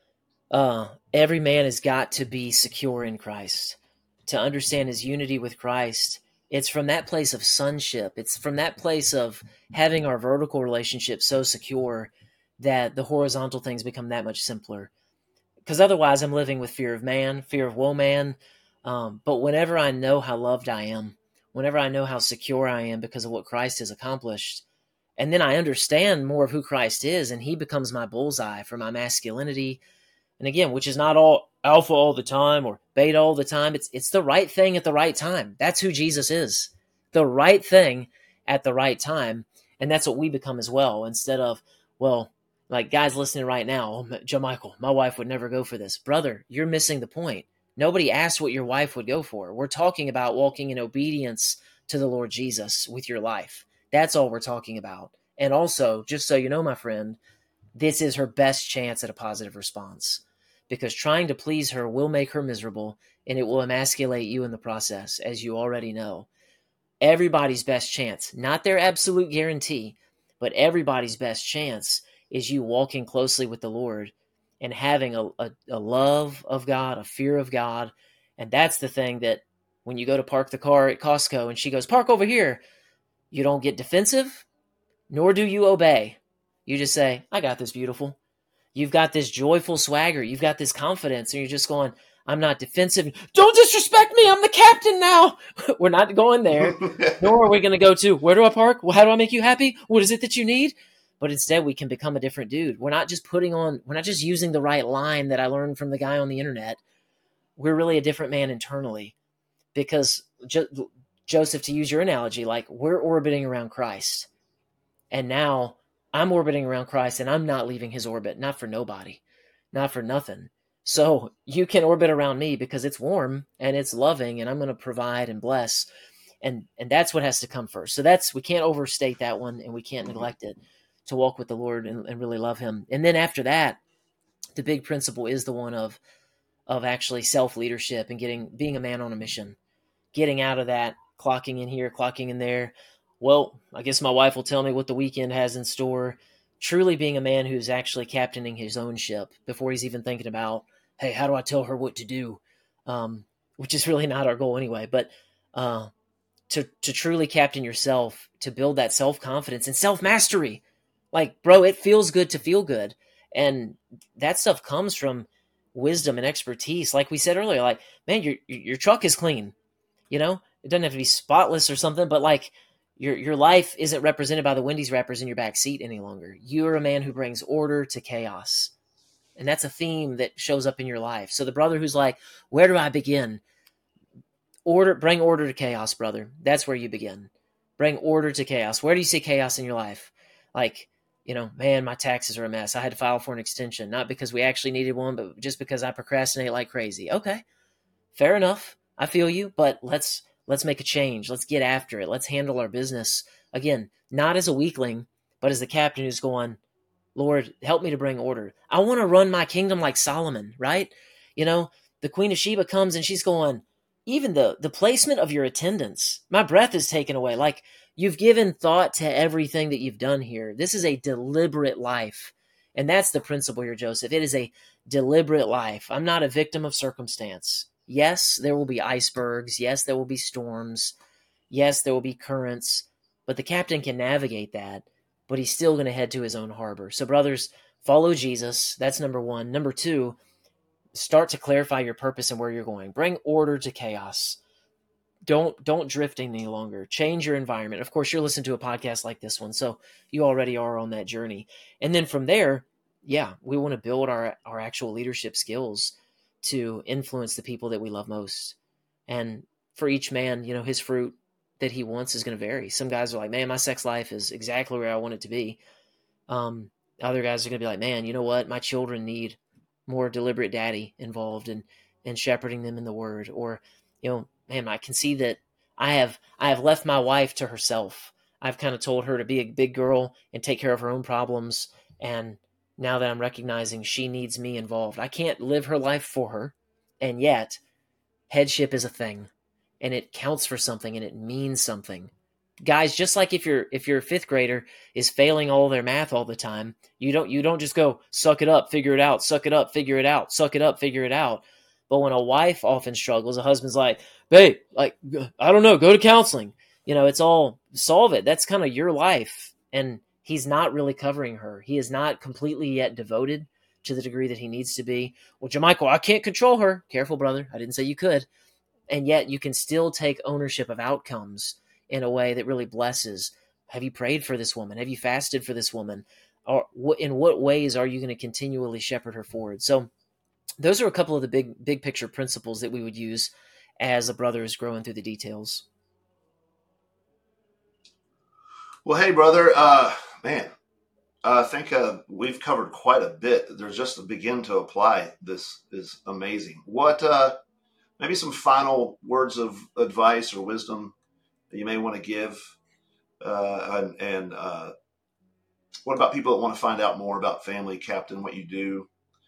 Uh, every man has got to be secure in Christ, to understand his unity with Christ. It's from that place of sonship. It's from that place of having our vertical relationship so secure that the horizontal things become that much simpler. Because otherwise I'm living with fear of man, fear of woe man. Um, but whenever I know how loved I am, whenever I know how secure I am because of what Christ has accomplished, and then I understand more of who Christ is, and he becomes my bullseye for my masculinity. And again, which is not all alpha all the time or beta all the time. It's it's the right thing at the right time. That's who Jesus is. The right thing at the right time. And that's what we become as well. Instead of, well, like guys listening right now, oh, Joe Michael, my wife would never go for this. Brother, you're missing the point. Nobody asked what your wife would go for. We're talking about walking in obedience to the Lord Jesus with your life. That's all we're talking about. And also, just so you know, my friend, this is her best chance at a positive response, because trying to please her will make her miserable, and it will emasculate you in the process, as you already know. Everybody's best chance, not their absolute guarantee, but everybody's best chance is you walking closely with the Lord and having a, a, a love of God, a fear of God. And that's the thing that when you go to park the car at Costco and she goes, park over here, you don't get defensive, nor do you obey. You just say, I got this, beautiful. You've got this joyful swagger. You've got this confidence. And you're just going, I'm not defensive. Don't disrespect me. I'm the captain now. We're not going there. Nor are we going to go to, where do I park? Well, how do I make you happy? What is it that you need? But instead, we can become a different dude. We're not just putting on, we're not just using the right line that I learned from the guy on the internet. We're really a different man internally. Because, jo- Joseph, to use your analogy, like we're orbiting around Christ. And now I'm orbiting around Christ, and I'm not leaving his orbit, not for nobody, not for nothing. So you can orbit around me because it's warm and it's loving, and I'm going to provide and bless. And and that's what has to come first. So that's, we can't overstate that one, and we can't neglect it, to walk with the Lord and, and really love him. And then after that, the big principle is the one of of actually self-leadership and getting being a man on a mission, getting out of that clocking in here, clocking in there. Well, I guess my wife will tell me what the weekend has in store. Truly being a man who's actually captaining his own ship before he's even thinking about, hey, how do I tell her what to do? Um, which is really not our goal anyway. But uh, to to truly captain yourself, to build that self-confidence and self-mastery. Like, bro, it feels good to feel good. And that stuff comes from wisdom and expertise. Like we said earlier, like, man, your your truck is clean. You know, it doesn't have to be spotless or something, but like your your life isn't represented by the Wendy's wrappers in your back seat any longer. You're a man who brings order to chaos. And that's a theme that shows up in your life. So the brother who's like, where do I begin? Order, bring order to chaos, brother. That's where you begin. Bring order to chaos. Where do you see chaos in your life? Like, you know, man, my taxes are a mess. I had to file for an extension, not because we actually needed one, but just because I procrastinate like crazy. Okay, fair enough. I feel you, but let's let's make a change. Let's get after it. Let's handle our business. Again, not as a weakling, but as the captain who's going, Lord, help me to bring order. I want to run my kingdom like Solomon, right? You know, the Queen of Sheba comes and she's going, even the, the placement of your attendants, my breath is taken away. Like, you've given thought to everything that you've done here. This is a deliberate life. And that's the principle here, Joseph. It is a deliberate life. I'm not a victim of circumstance. Yes, there will be icebergs. Yes, there will be storms. Yes, there will be currents. But the captain can navigate that. But he's still going to head to his own harbor. So, brothers, follow Jesus. That's number one. Number two, start to clarify your purpose and where you're going. Bring order to chaos. don't don't drift any longer. Change your environment. Of course, you're listening to a podcast like this one, so you already are on that journey. And then from there, yeah, we want to build our our actual leadership skills to influence the people that we love most. And for each man, you know, his fruit that he wants is going to vary. Some guys are like, man, my sex life is exactly where I want it to be. Um, other guys are going to be like, man, you know what? My children need more deliberate daddy involved in, in shepherding them in the word. Or, you know, man, I can see that I have, I have left my wife to herself. I've kind of told her to be a big girl and take care of her own problems. And now that I'm recognizing she needs me involved, I can't live her life for her. And yet headship is a thing, and it counts for something, and it means something. Guys, just like if you're if you're a fifth grader is failing all their math all the time, you don't you don't just go suck it up, figure it out, suck it up, figure it out, suck it up, figure it out. But when a wife often struggles, a husband's like, babe, like I don't know, go to counseling. You know, it's all solve it. That's kind of your life. And he's not really covering her. He is not completely yet devoted to the degree that he needs to be. Well, Jamichael, I can't control her. Careful, brother. I didn't say you could. And yet you can still take ownership of outcomes in a way that really blesses. Have you prayed for this woman? Have you fasted for this woman? Or in what ways are you going to continually shepherd her forward? So those are a couple of the big, big picture principles that we would use as a brother is growing through the details. Well, hey, brother, uh, man, I think uh, we've covered quite a bit. There's just to begin to apply. This is amazing. What, uh, maybe some final words of advice or wisdom that you may want to give? Uh, and and uh, what about people that want to find out more about Family Captain, what you do?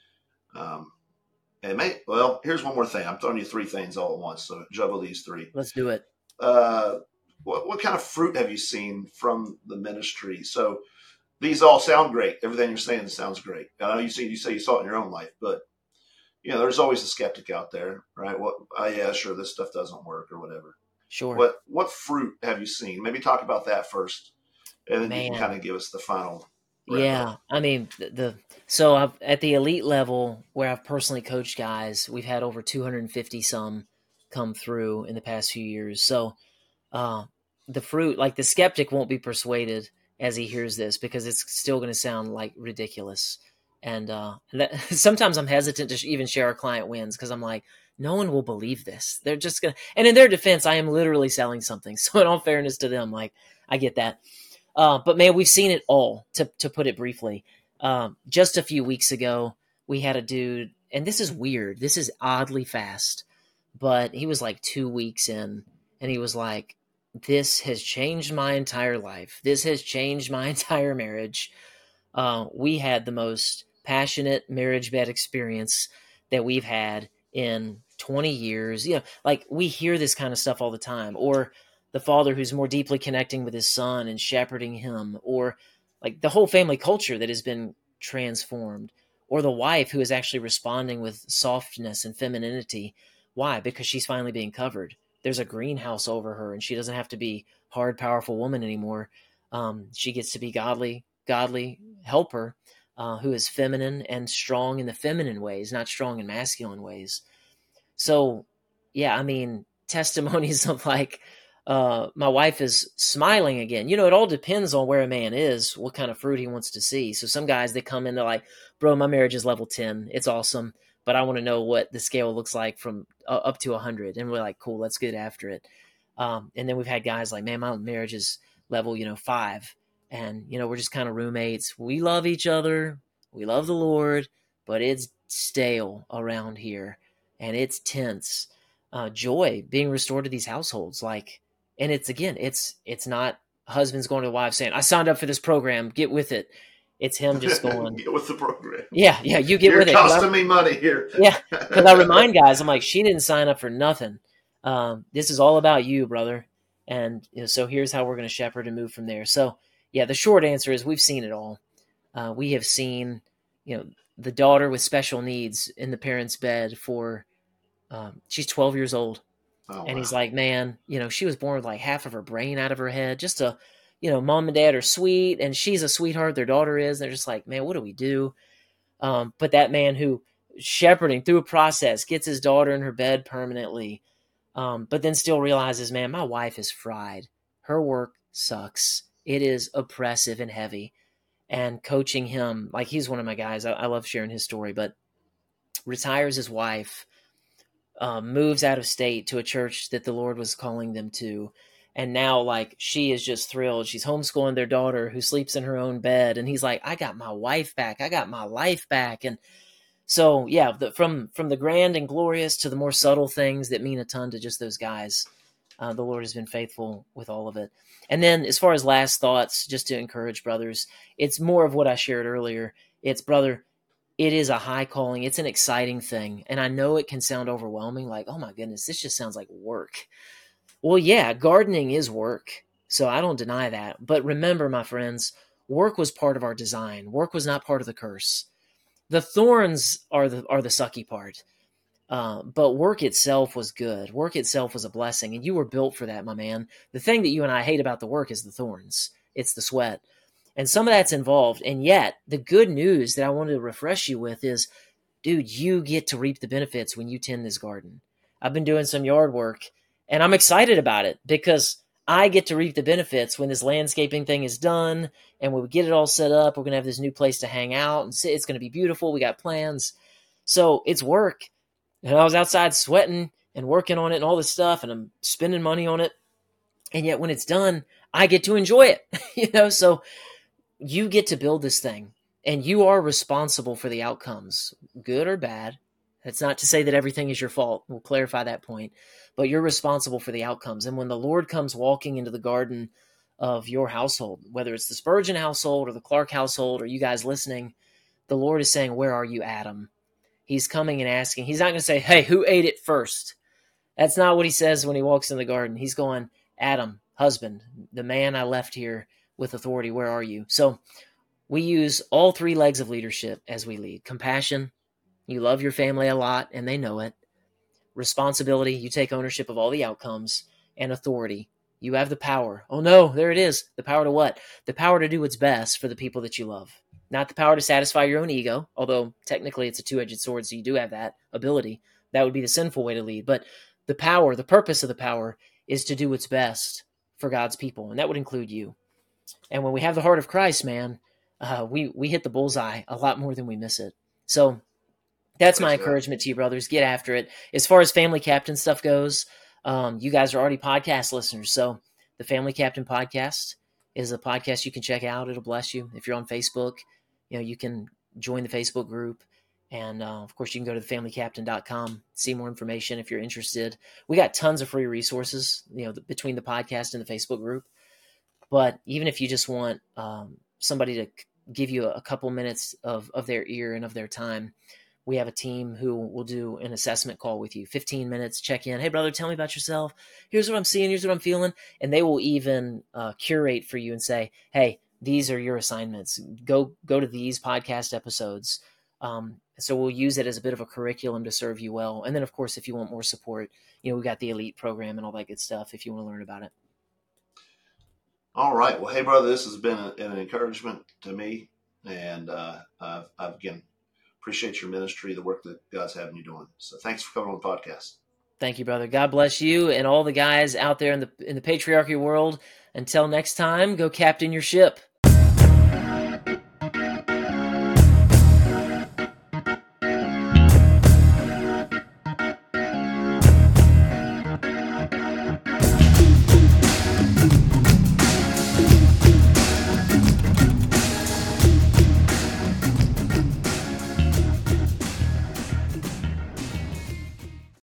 Um, and may, well, here's one more thing. I'm throwing you three things all at once, so juggle these three. Let's do it. Uh, what, what kind of fruit have you seen from the ministry? So these all sound great. Everything you're saying sounds great. I know you see, you say you saw it in your own life, but you know, there's always a skeptic out there, right? What, oh, yeah, sure, this stuff doesn't work or whatever. Sure. What what fruit have you seen? Maybe talk about that first, and then Man. you can kind of give us the final. Yeah, I mean the, the so I've, at the elite level where I've personally coached guys, we've had over two hundred fifty some come through in the past few years. So uh, the fruit, like the skeptic, won't be persuaded as he hears this because it's still going to sound like ridiculous. And uh, that, sometimes I'm hesitant to even share our client wins because I'm like, no one will believe this. They're just going to, and in their defense, I am literally selling something. So in all fairness to them, like I get that. Uh, but man, we've seen it all, to, to put it briefly. Um, just a few weeks ago, we had a dude, and this is weird. This is oddly fast, but he was like two weeks in and he was like, this has changed my entire life. This has changed my entire marriage. Uh, we had the most passionate marriage bed experience that we've had in twenty years. You know, like we hear this kind of stuff all the time, or the father who's more deeply connecting with his son and shepherding him, or like the whole family culture that has been transformed, or the wife who is actually responding with softness and femininity. Why? Because she's finally being covered. There's a greenhouse over her and she doesn't have to be hard, powerful woman anymore. Um, she gets to be godly, godly helper uh, who is feminine and strong in the feminine ways, not strong in masculine ways. So, yeah, I mean, testimonies of like, uh, my wife is smiling again. You know, it all depends on where a man is, what kind of fruit he wants to see. So some guys, they come in, they're like, bro, my marriage is level ten. It's awesome. But I want to know what the scale looks like from uh, up to one hundred. And we're like, cool, let's get after it. Um, and then we've had guys like, man, my marriage is level, you know, five. And, you know, we're just kind of roommates. We love each other. We love the Lord, but it's stale around here. And it's tense. Uh, joy being restored to these households. Like, and it's, again, it's it's not husbands going to the wives saying, I signed up for this program, get with it. It's him just going, get with the program. Yeah, yeah, you get You're with it. You're costing me money here. Yeah, because I remind guys, I'm like, she didn't sign up for nothing. Um, this is all about you, brother. And you know, so here's how we're going to shepherd and move from there. So, yeah, the short answer is we've seen it all. Uh, we have seen, you know, the daughter with special needs in the parents' bed for, um, she's twelve years old. Oh, and wow. He's like, man, you know, she was born with like half of her brain out of her head. Just a, you know, mom and dad are sweet and she's a sweetheart. Their daughter is. They're just like, man, what do we do? Um, but that man who shepherding through a process gets his daughter in her bed permanently, Um, but then still realizes, man, my wife is fried. Her work sucks. It is oppressive and heavy. And coaching him, like he's one of my guys. I, I love sharing his story, but retires his wife, um, moves out of state to a church that the Lord was calling them to. And now, like, she is just thrilled. She's homeschooling their daughter who sleeps in her own bed. And he's like, I got my wife back. I got my life back. And so, yeah, the, from from the grand and glorious to the more subtle things that mean a ton to just those guys, uh, the Lord has been faithful with all of it. And then as far as last thoughts, just to encourage brothers, it's more of what I shared earlier. It's, brother, it is a high calling. It's an exciting thing. And I know it can sound overwhelming, like, oh my goodness, this just sounds like work. Well, yeah, gardening is work, so I don't deny that. But remember, my friends, work was part of our design. Work was not part of the curse. The thorns are the are the sucky part, uh, but work itself was good. Work itself was a blessing, and you were built for that, my man. The thing that you and I hate about the work is the thorns. It's the sweat, and some of that's involved. And yet, the good news that I wanted to refresh you with is, dude, you get to reap the benefits when you tend this garden. I've been doing some yard work, and I'm excited about it because I get to reap the benefits when this landscaping thing is done and when we get it all set up. We're going to have this new place to hang out and sit. It's going to be beautiful. We got plans. So it's work. And I was outside sweating and working on it and all this stuff, and I'm spending money on it. And yet when it's done, I get to enjoy it. you know, so you get to build this thing and you are responsible for the outcomes, good or bad. That's not to say that everything is your fault. We'll clarify that point. But you're responsible for the outcomes. And when the Lord comes walking into the garden of your household, whether it's the Spurgeon household or the Clark household or you guys listening, the Lord is saying, where are you, Adam? He's coming and asking. He's not going to say, hey, who ate it first? That's not what he says when he walks in the garden. He's going, Adam, husband, the man I left here with authority, where are you? So we use all three legs of leadership as we lead. Compassion. You love your family a lot, and they know it. Responsibility, you take ownership of all the outcomes. And authority, you have the power. Oh no, there it is. The power to what? The power to do what's best for the people that you love. Not the power to satisfy your own ego, although technically it's a two-edged sword, so you do have that ability. That would be the sinful way to lead. But the power, the purpose of the power is to do what's best for God's people, and that would include you. And when we have the heart of Christ, man, uh, we, we hit the bullseye a lot more than we miss it. So that's my encouragement to you, brothers. Get after it. As far as Family Captain stuff goes, um, you guys are already podcast listeners. So the Family Captain podcast is a podcast you can check out. It'll bless you. If you're on Facebook, you know, you can join the Facebook group. And, uh, of course, you can go to the family captain dot com, see more information if you're interested. We got tons of free resources, you know, the, between the podcast and the Facebook group. But even if you just want um, somebody to give you a, a couple minutes of, of their ear and of their time, we have a team who will do an assessment call with you, fifteen minutes, check in. Hey, brother, tell me about yourself. Here's what I'm seeing. Here's what I'm feeling. And they will even uh, curate for you and say, hey, these are your assignments. Go go to these podcast episodes. Um, so we'll use it as a bit of a curriculum to serve you well. And then, of course, if you want more support, you know, we got the Elite program and all that good stuff if you want to learn about it. All right. Well, hey, brother, this has been a, an encouragement to me. And uh, I've, I've, again, appreciate your ministry, the work that God's having you doing. So thanks for coming on the podcast. Thank you, brother. God bless you and all the guys out there in the in the patriarchy world. Until next time, go captain your ship.